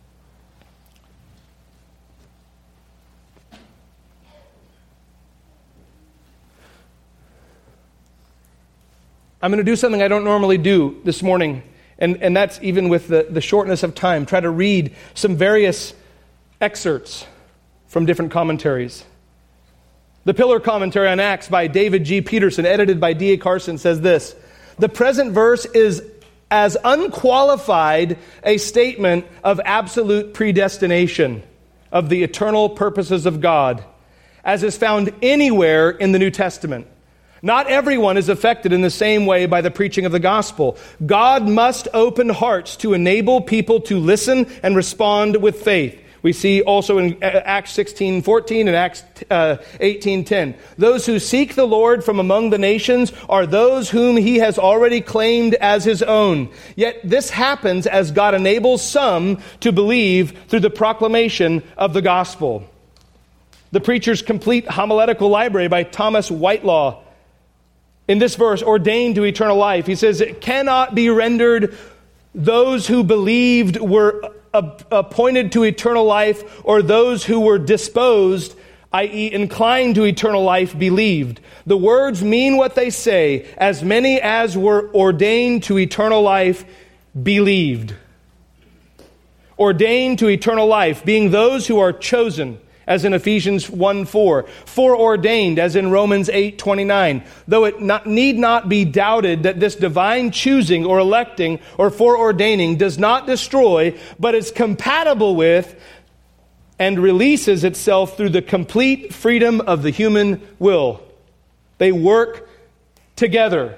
I'm going to do something I don't normally do this morning, and that's even with the shortness of time. Try to read some various excerpts from different commentaries. The Pillar Commentary on Acts by David G. Peterson, edited by D.A. Carson, says this: the present verse is as unqualified a statement of absolute predestination of the eternal purposes of God as is found anywhere in the New Testament. Not everyone is affected in the same way by the preaching of the gospel. God must open hearts to enable people to listen and respond with faith. We see also in Acts 16:14 and Acts 18:10. Those who seek the Lord from among the nations are those whom he has already claimed as his own. Yet this happens as God enables some to believe through the proclamation of the gospel. The Preacher's Complete Homiletical Library by Thomas Whitelaw. In this verse, ordained to eternal life, he says, it cannot be rendered those who believed were appointed to eternal life, or those who were disposed, i.e. inclined to eternal life, believed. The words mean what they say. As many as were ordained to eternal life believed. Ordained to eternal life, being those who are chosen, as in Ephesians 1:4, foreordained, as in Romans 8:29. Though it need not be doubted that this divine choosing or electing or foreordaining does not destroy, but is compatible with and releases itself through the complete freedom of the human will. They work together.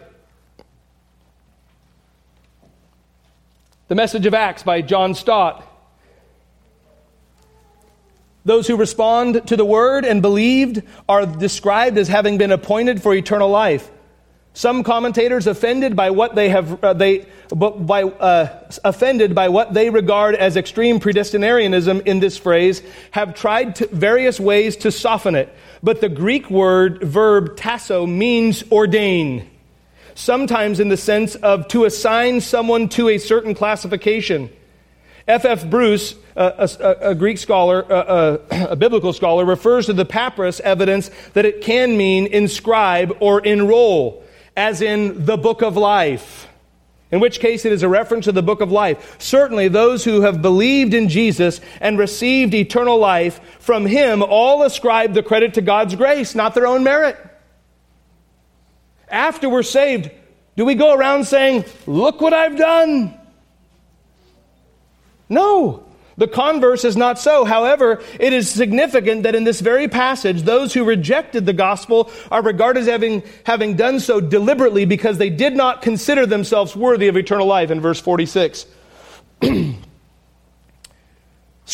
The Message of Acts by John Stott. Those who respond to the word and believed are described as having been appointed for eternal life. Some commentators, offended by what they regard as extreme predestinarianism in this phrase, have tried various ways to soften it. But the Greek verb tasso means ordain, sometimes in the sense of to assign someone to a certain classification. F.F. Bruce, a Greek scholar, a biblical scholar, refers to the papyrus evidence that it can mean inscribe or enroll, as in the book of life, in which case it is a reference to the book of life. Certainly those who have believed in Jesus and received eternal life from him all ascribe the credit to God's grace, not their own merit. After we're saved, do we go around saying, look what I've done? No, the converse is not so. However, it is significant that in this very passage, those who rejected the gospel are regarded as having done so deliberately because they did not consider themselves worthy of eternal life in verse 46.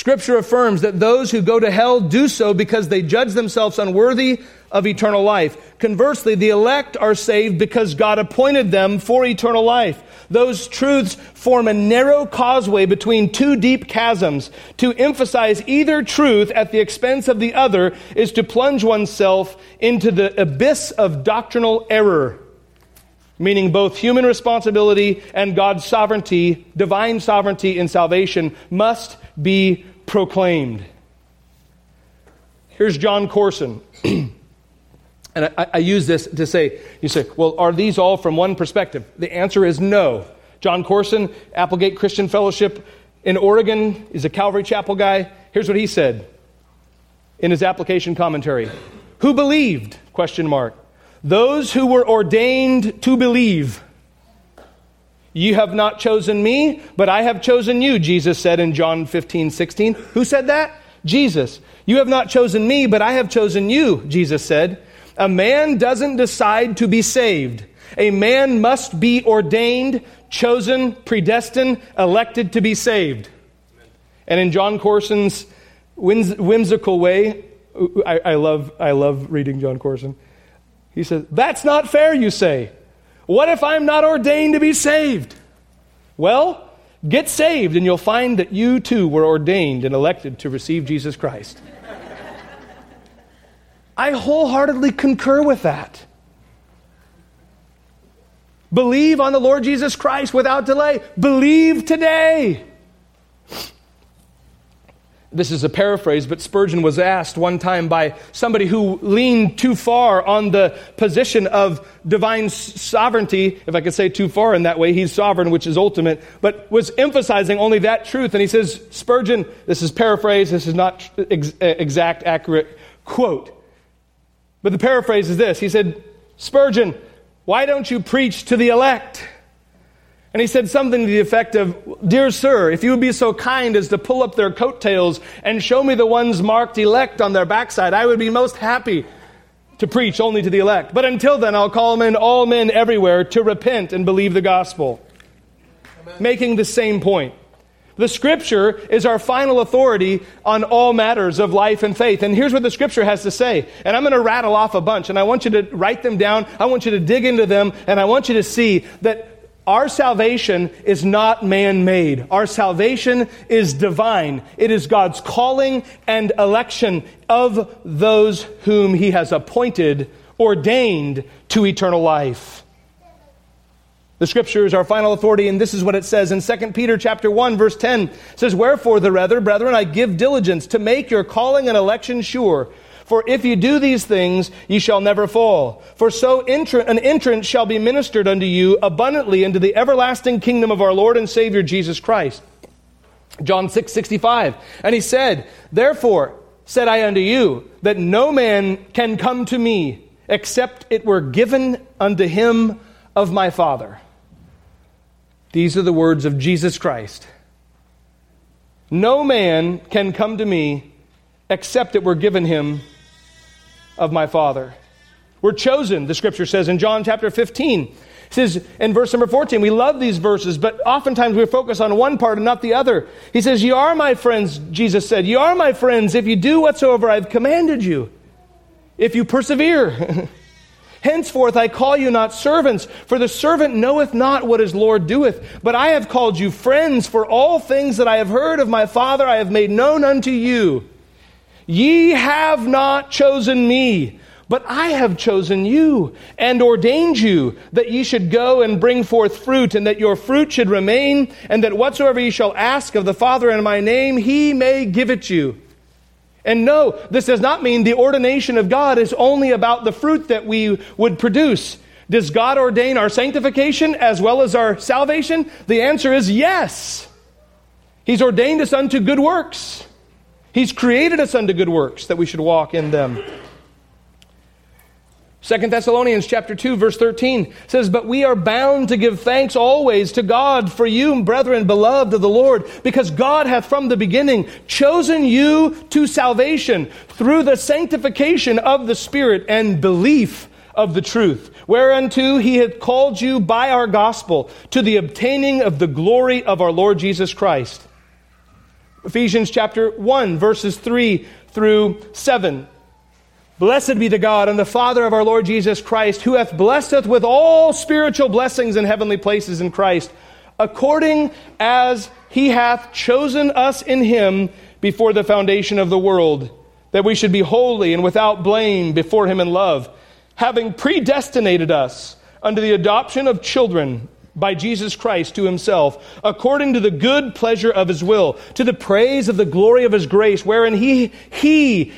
Scripture affirms that those who go to hell do so because they judge themselves unworthy of eternal life. Conversely, the elect are saved because God appointed them for eternal life. Those truths form a narrow causeway between two deep chasms. To emphasize either truth at the expense of the other is to plunge oneself into the abyss of doctrinal error, meaning both human responsibility and God's sovereignty, divine sovereignty in salvation, must be proclaimed. Here's John Corson. And I use this to say, you say, well, are these all from one perspective? The answer is no. John Corson, Applegate Christian Fellowship in Oregon, is a Calvary Chapel guy. Here's what he said in his application commentary. Who believed? ? Those who were ordained to believe. You have not chosen me, but I have chosen you, Jesus said in John 15:16. Who said that? Jesus. You have not chosen me, but I have chosen you, Jesus said. A man doesn't decide to be saved. A man must be ordained, chosen, predestined, elected to be saved. And in John Corson's whimsical way, I love reading John Corson. He says, that's not fair, you say. What if I'm not ordained to be saved? Well, get saved and you'll find that you too were ordained and elected to receive Jesus Christ. I wholeheartedly concur with that. Believe on the Lord Jesus Christ without delay. Believe today. This is a paraphrase, but Spurgeon was asked one time by somebody who leaned too far on the position of divine sovereignty, if I could say too far in that way, he's sovereign, which is ultimate, but was emphasizing only that truth. And he says, Spurgeon, this is paraphrase, this is not exact, accurate quote. But the paraphrase is this. He said, Spurgeon, why don't you preach to the elect? And he said something to the effect of, dear sir, if you would be so kind as to pull up their coattails and show me the ones marked elect on their backside, I would be most happy to preach only to the elect. But until then, I'll call men, all men everywhere, to repent and believe the gospel. Amen. Making the same point. The Scripture is our final authority on all matters of life and faith. And here's what the Scripture has to say. And I'm going to rattle off a bunch, and I want you to write them down. I want you to dig into them, and I want you to see that our salvation is not man-made. Our salvation is divine. It is God's calling and election of those whom He has appointed, ordained to eternal life. The Scripture is our final authority, and this is what it says in 2 Peter chapter 1, verse 10. It says, wherefore, brethren, I give diligence to make your calling and election sure. For if you do these things, ye shall never fall. For so an entrance shall be ministered unto you abundantly into the everlasting kingdom of our Lord and Savior Jesus Christ. John 6:65. And he said, therefore said I unto you, that no man can come to me, except it were given unto him of my Father. These are the words of Jesus Christ. No man can come to me, except it were given him of my Father. We're chosen, the Scripture says in John chapter 15. It says in verse number 14, we love these verses, but oftentimes we focus on one part and not the other. He says, ye are my friends, Jesus said, ye are my friends if you do whatsoever I've commanded you, if you persevere. Henceforth I call you not servants, for the servant knoweth not what his Lord doeth. But I have called you friends, for all things that I have heard of my Father I have made known unto you. Ye have not chosen me, but I have chosen you, and ordained you, that ye should go and bring forth fruit, and that your fruit should remain, and that whatsoever ye shall ask of the Father in my name, He may give it you. And no, this does not mean the ordination of God is only about the fruit that we would produce. Does God ordain our sanctification as well as our salvation? The answer is yes. He's ordained us unto good works. He's created us unto good works, that we should walk in them. 2 Thessalonians chapter 2, verse 13 says, but we are bound to give thanks always to God for you, brethren, beloved of the Lord, because God hath from the beginning chosen you to salvation through the sanctification of the Spirit and belief of the truth, whereunto He hath called you by our gospel to the obtaining of the glory of our Lord Jesus Christ. Ephesians chapter 1, verses 3 through 7. Blessed be the God and the Father of our Lord Jesus Christ, who hath blessed us with all spiritual blessings in heavenly places in Christ, according as he hath chosen us in him before the foundation of the world, that we should be holy and without blame before him in love, having predestinated us unto the adoption of children by Jesus Christ to himself, according to the good pleasure of his will, to the praise of the glory of his grace, wherein he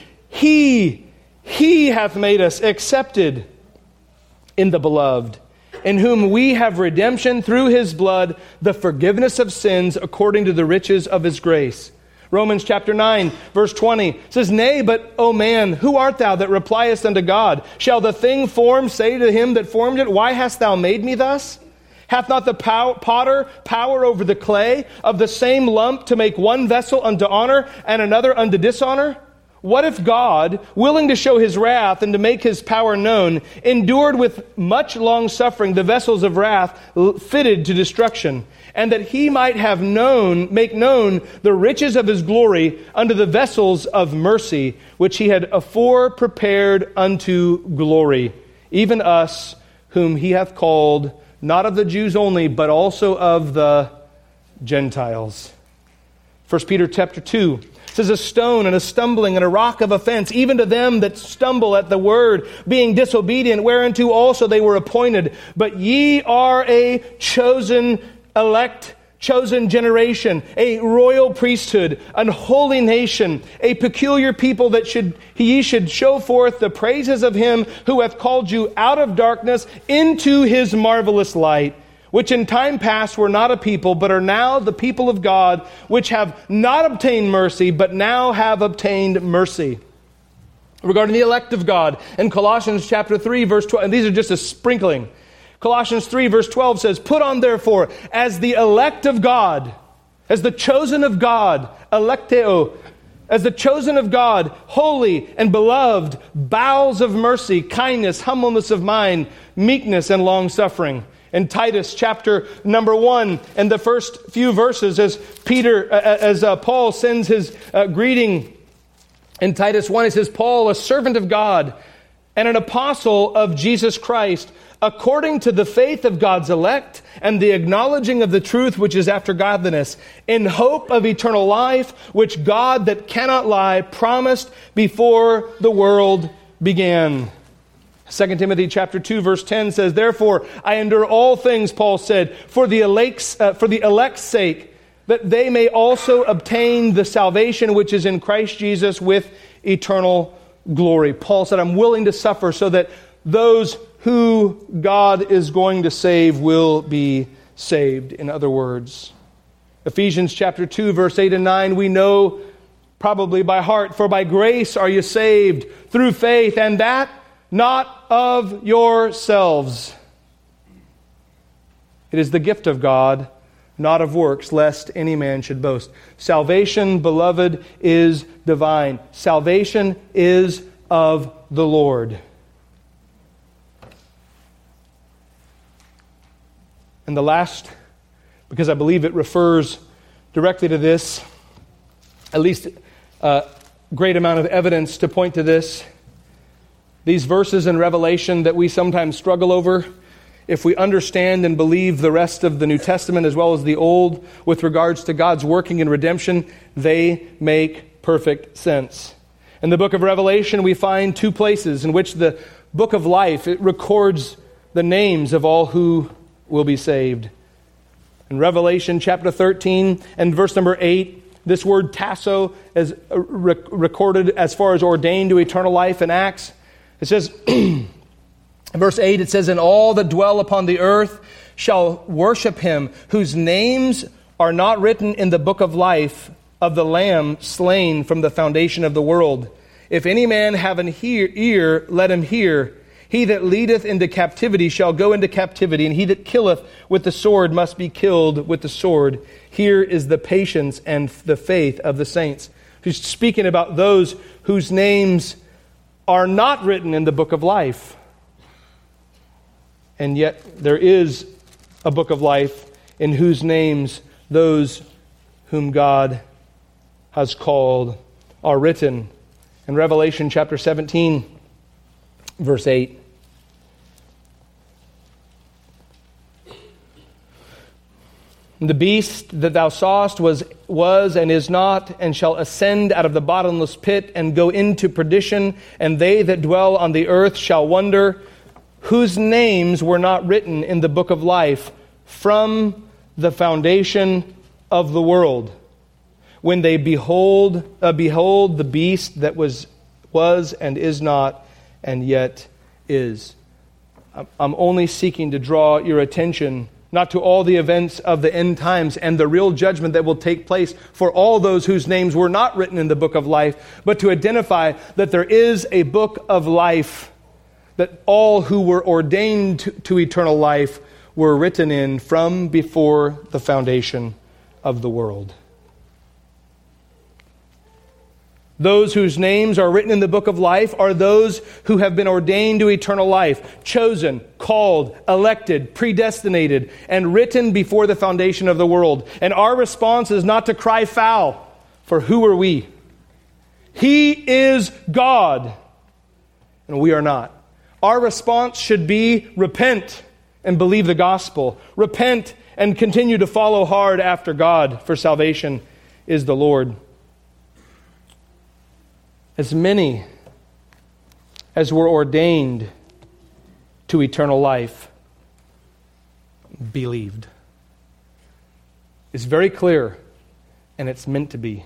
hath made us accepted in the beloved, in whom we have redemption through his blood, the forgiveness of sins according to the riches of his grace. Romans chapter 9, verse 20 says, Nay, but, O man, who art thou that repliest unto God? Shall the thing formed say to him that formed it, Why hast thou made me thus? Hath not the potter power over the clay of the same lump to make one vessel unto honor and another unto dishonor? What if God, willing to show his wrath and to make his power known, endured with much long suffering the vessels of wrath fitted to destruction, and that he might have make known the riches of his glory unto the vessels of mercy, which he had afore prepared unto glory, even us whom he hath called, not of the Jews only, but also of the Gentiles. 1 Peter chapter 2 says, A stone and a stumbling and a rock of offense, even to them that stumble at the word, being disobedient, whereunto also they were appointed. But ye are a chosen elect, chosen generation, a royal priesthood, an holy nation, a peculiar people, that ye should show forth the praises of him who hath called you out of darkness into his marvelous light, which in time past were not a people, but are now the people of God, which have not obtained mercy, but now have obtained mercy. Regarding the elect of God, in Colossians chapter 3, verse 12, and these are just a sprinkling. Colossians 3, verse 12 says, Put on therefore, as the elect of God, as the chosen of God, electeo, as the chosen of God, holy and beloved, bowels of mercy, kindness, humbleness of mind, meekness, and long-suffering. In Titus chapter number 1, and the first few verses, as Paul sends his greeting in Titus 1, he says, Paul, a servant of God and an apostle of Jesus Christ, according to the faith of God's elect and the acknowledging of the truth which is after godliness, in hope of eternal life, which God that cannot lie promised before the world began. 2 Timothy chapter 2, verse 10 says, Therefore I endure all things, Paul said, for the elect's sake, that they may also obtain the salvation which is in Christ Jesus with eternal glory. Paul said, I'm willing to suffer so that those who God is going to save will be saved. In other words, Ephesians chapter 2, verse 8 and 9, we know probably by heart, for by grace are you saved through faith, and that not of yourselves. It is the gift of God, not of works, lest any man should boast. Salvation, beloved, is divine. Salvation is of the Lord. And the last, because I believe it refers directly to this, at least a great amount of evidence to point to this, these verses in Revelation that we sometimes struggle over, if we understand and believe the rest of the New Testament as well as the Old with regards to God's working in redemption, they make perfect sense. In the book of Revelation, we find two places in which the book of life, it records the names of all who will be saved. In Revelation chapter 13 and verse number 8, this word tasso is recorded as far as ordained to eternal life in Acts. It says, in verse 8, it says, And all that dwell upon the earth shall worship him, whose names are not written in the book of life of the Lamb slain from the foundation of the world. If any man have an ear, let him hear. He that leadeth into captivity shall go into captivity, and he that killeth with the sword must be killed with the sword. Here is the patience and the faith of the saints. He's speaking about those whose names are not written in the book of life. And yet there is a book of life in whose names those whom God has called are written. In Revelation chapter 17, verse 8. The beast that thou sawest was and is not, and shall ascend out of the bottomless pit and go into perdition, and they that dwell on the earth shall wonder, whose names were not written in the book of life from the foundation of the world, when they behold the beast that was and is not, and yet is. I'm only seeking to draw your attention not to all the events of the end times and the real judgment that will take place for all those whose names were not written in the book of life, but to identify that there is a book of life that all who were ordained to eternal life were written in from before the foundation of the world. Those whose names are written in the book of life are those who have been ordained to eternal life, chosen, called, elected, predestinated, and written before the foundation of the world. And our response is not to cry foul, for who are we? He is God, and we are not. Our response should be repent and believe the gospel. Repent and continue to follow hard after God, for salvation is the Lord. As many as were ordained to eternal life believed. It's very clear, and it's meant to be.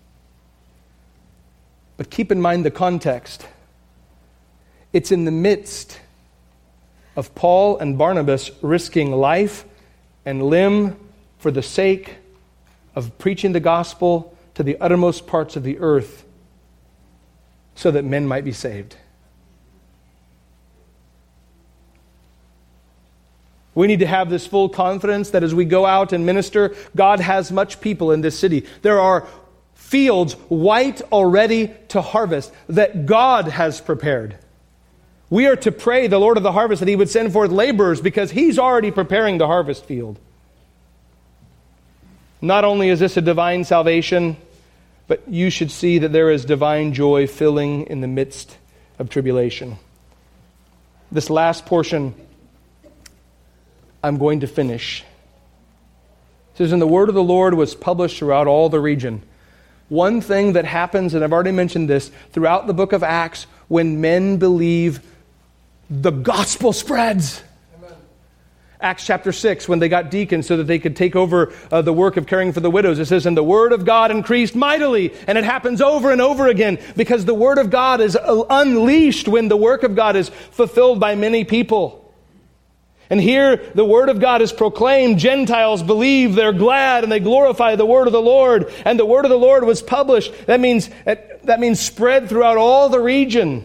But keep in mind the context. It's in the midst of Paul and Barnabas risking life and limb for the sake of preaching the gospel to the uttermost parts of the earth, so that men might be saved. We need to have this full confidence that as we go out and minister, God has much people in this city. There are fields white already to harvest that God has prepared. We are to pray the Lord of the harvest that He would send forth laborers, because He's already preparing the harvest field. Not only is this a divine salvation, but you should see that there is divine joy filling in the midst of tribulation. This last portion I'm going to finish. It says, "And the word of the Lord was published throughout all the region." One thing that happens, and I've already mentioned this, throughout the book of Acts, when men believe, the gospel spreads. Acts chapter 6, when they got deacons so that they could take over the work of caring for the widows. It says, "And the word of God increased mightily." And it happens over and over again because the word of God is unleashed when the work of God is fulfilled by many people. And here the word of God is proclaimed. Gentiles believe, they're glad, and they glorify the word of the Lord. And the word of the Lord was published. That means spread throughout all the region.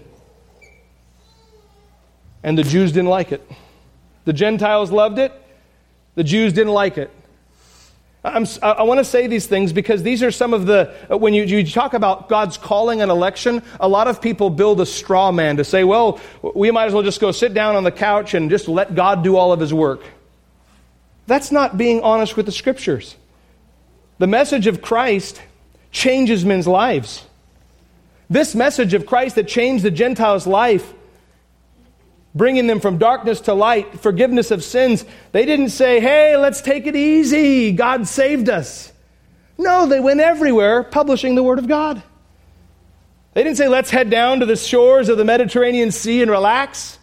And the Jews didn't like it. The Gentiles loved it. The Jews didn't like it. I want to say these things because these are some of the... When you talk about God's calling and election, a lot of people build a straw man to say, well, we might as well just go sit down on the couch and just let God do all of His work. That's not being honest with the Scriptures. The message of Christ changes men's lives. This message of Christ that changed the Gentiles' life, bringing them from darkness to light, forgiveness of sins. They didn't say, hey, let's take it easy, God saved us. No, they went everywhere publishing the Word of God. They didn't say, let's head down to the shores of the Mediterranean Sea and relax.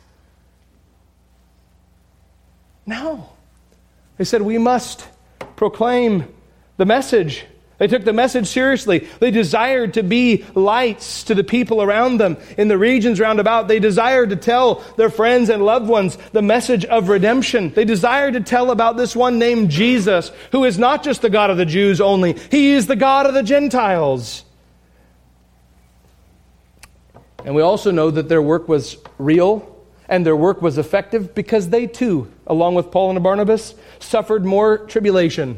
No. They said, we must proclaim the message. They took the message seriously. They desired to be lights to the people around them in the regions round about. They desired to tell their friends and loved ones the message of redemption. They desired to tell about this one named Jesus, who is not just the God of the Jews only. He is the God of the Gentiles. And we also know that their work was real and their work was effective because they too, along with Paul and Barnabas, suffered more tribulation.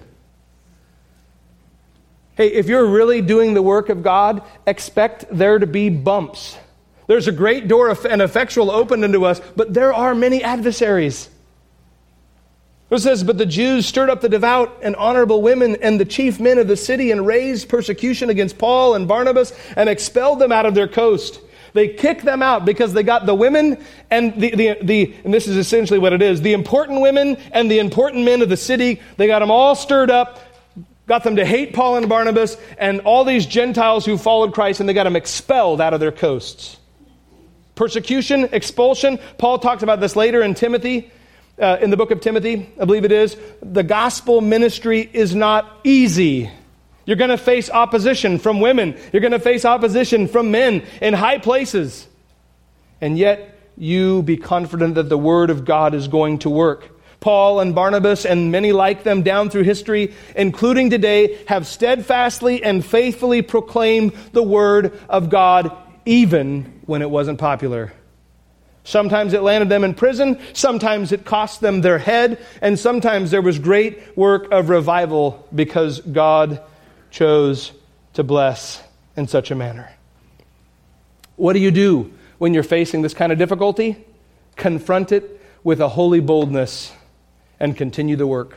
Hey, if you're really doing the work of God, expect there to be bumps. There's a great door and effectual opened unto us, but there are many adversaries. It says, but the Jews stirred up the devout and honorable women and the chief men of the city and raised persecution against Paul and Barnabas and expelled them out of their coast. They kicked them out because they got the women and and this is essentially what it is, the important women and the important men of the city. They got them all stirred up, got them to hate Paul and Barnabas and all these Gentiles who followed Christ, and they got them expelled out of their coasts. Persecution, expulsion. Paul talks about this later in Timothy. In the book of Timothy, I believe it is, the gospel ministry is not easy. You're going to face opposition from women. You're going to face opposition from men in high places. And yet, you be confident that the word of God is going to work. Paul and Barnabas and many like them down through history, including today, have steadfastly and faithfully proclaimed the word of God, even when it wasn't popular. Sometimes it landed them in prison, sometimes it cost them their head, and sometimes there was great work of revival because God chose to bless in such a manner. What do you do when you're facing this kind of difficulty? Confront it with a holy boldness and continue the work.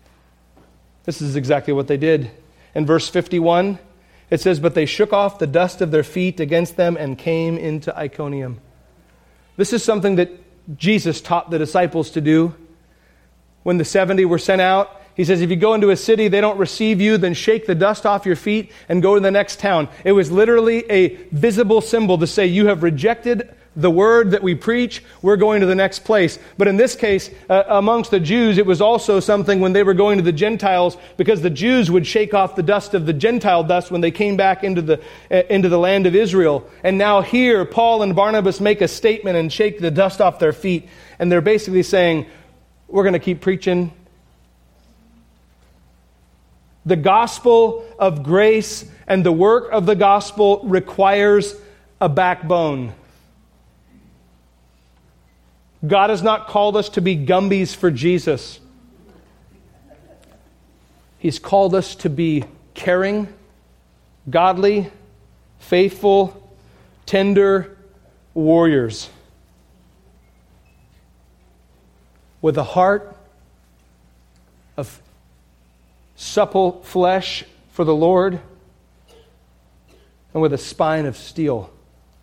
This is exactly what they did. In verse 51, it says, but they shook off the dust of their feet against them and came into Iconium. This is something that Jesus taught the disciples to do. When the 70 were sent out, he says, if you go into a city, they don't receive you, then shake the dust off your feet and go to the next town. It was literally a visible symbol to say, you have rejected the word that we preach, we're going to the next place. But in this case, amongst the Jews, it was also something when they were going to the Gentiles, because the Jews would shake off the dust of the Gentile dust when they came back into the land of Israel. And now here, Paul and Barnabas make a statement and shake the dust off their feet. And they're basically saying, we're going to keep preaching. The gospel of grace and the work of the gospel requires a backbone. God has not called us to be Gumbies for Jesus. He's called us to be caring, godly, faithful, tender warriors with a heart of supple flesh for the Lord and with a spine of steel.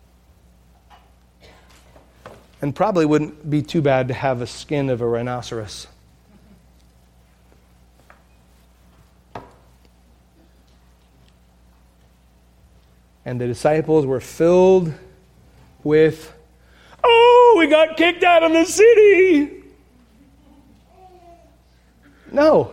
And probably wouldn't be too bad to have a skin of a rhinoceros. And the disciples were filled with, oh, we got kicked out of the city. No.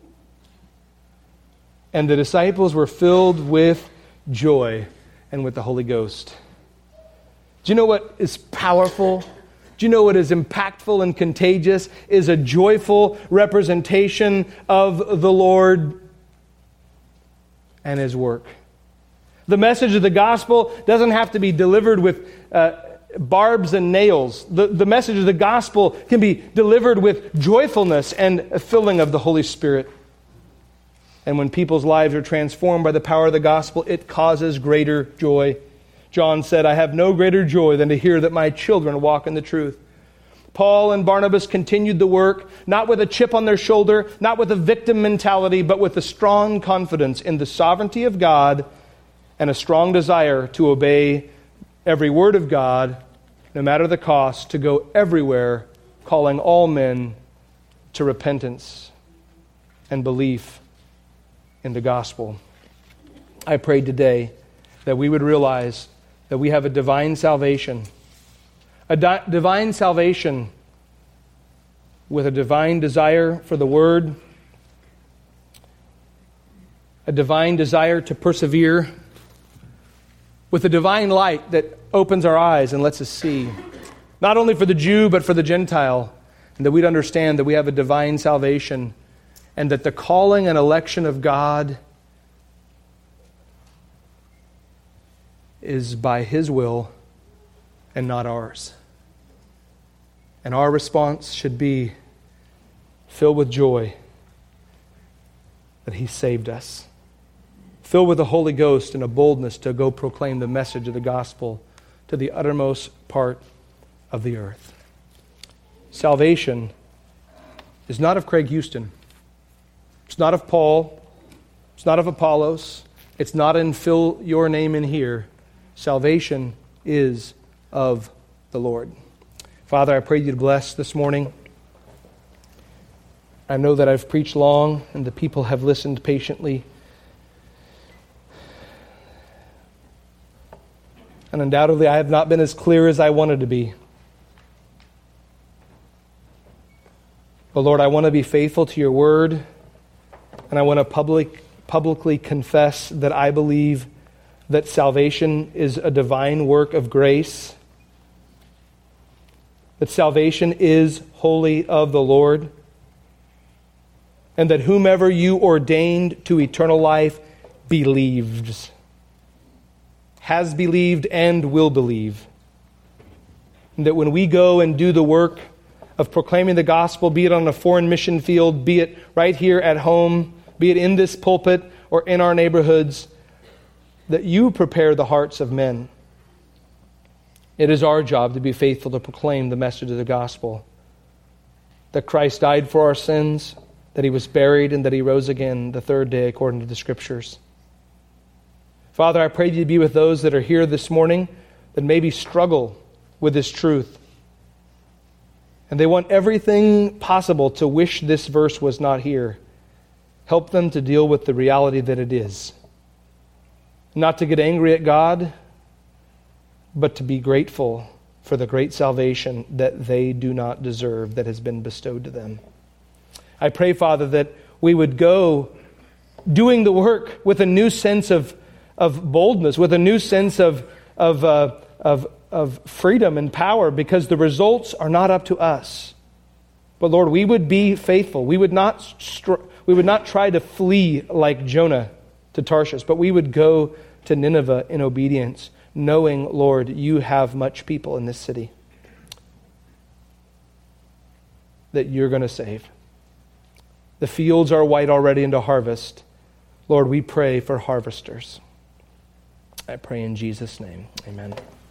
And the disciples were filled with joy and with the Holy Ghost. Do you know what is powerful? Do you know what is impactful and contagious? Is a joyful representation of the Lord and His work. The message of the gospel doesn't have to be delivered with barbs and nails. The message of the gospel can be delivered with joyfulness and a filling of the Holy Spirit. And when people's lives are transformed by the power of the gospel, it causes greater joy. John said, I have no greater joy than to hear that my children walk in the truth. Paul and Barnabas continued the work, not with a chip on their shoulder, not with a victim mentality, but with a strong confidence in the sovereignty of God and a strong desire to obey every word of God, no matter the cost, to go everywhere, calling all men to repentance and belief in the gospel. I prayed today that we would realize that we have a divine salvation. A divine salvation with a divine desire for the Word, a divine desire to persevere, with a divine light that opens our eyes and lets us see, not only for the Jew but for the Gentile, and that we'd understand that we have a divine salvation and that the calling and election of God is by His will and not ours. And our response should be filled with joy that He saved us. Filled with the Holy Ghost and a boldness to go proclaim the message of the gospel to the uttermost part of the earth. Salvation is not of Craig Houston. It's not of Paul. It's not of Apollos. It's not in fill your name in here. Salvation is of the Lord. Father, I pray you to bless this morning. I know that I've preached long and the people have listened patiently. And undoubtedly I have not been as clear as I wanted to be. But Lord, I want to be faithful to your word, and I want to publicly confess that I believe that salvation is a divine work of grace, that salvation is wholly of the Lord, and that whomever you ordained to eternal life believes, has believed, and will believe. And that when we go and do the work of proclaiming the gospel, be it on a foreign mission field, be it right here at home, be it in this pulpit or in our neighborhoods, that you prepare the hearts of men. It is our job to be faithful to proclaim the message of the gospel, that Christ died for our sins, that he was buried, and that he rose again the third day according to the Scriptures. Father, I pray you to be with those that are here this morning that maybe struggle with this truth. And they want everything possible to wish this verse was not here. Help them to deal with the reality that it is. Not to get angry at God, but to be grateful for the great salvation that they do not deserve, that has been bestowed to them. I pray, Father, that we would go doing the work with a new sense of boldness, with a new sense of freedom and power, because the results are not up to us. But Lord, we would be faithful. We would not try to flee like Jonah to Tarshish, but we would go to Nineveh in obedience, knowing, Lord, you have much people in this city that you're going to save. The fields are white already into harvest. Lord, we pray for harvesters. I pray in Jesus' name. Amen.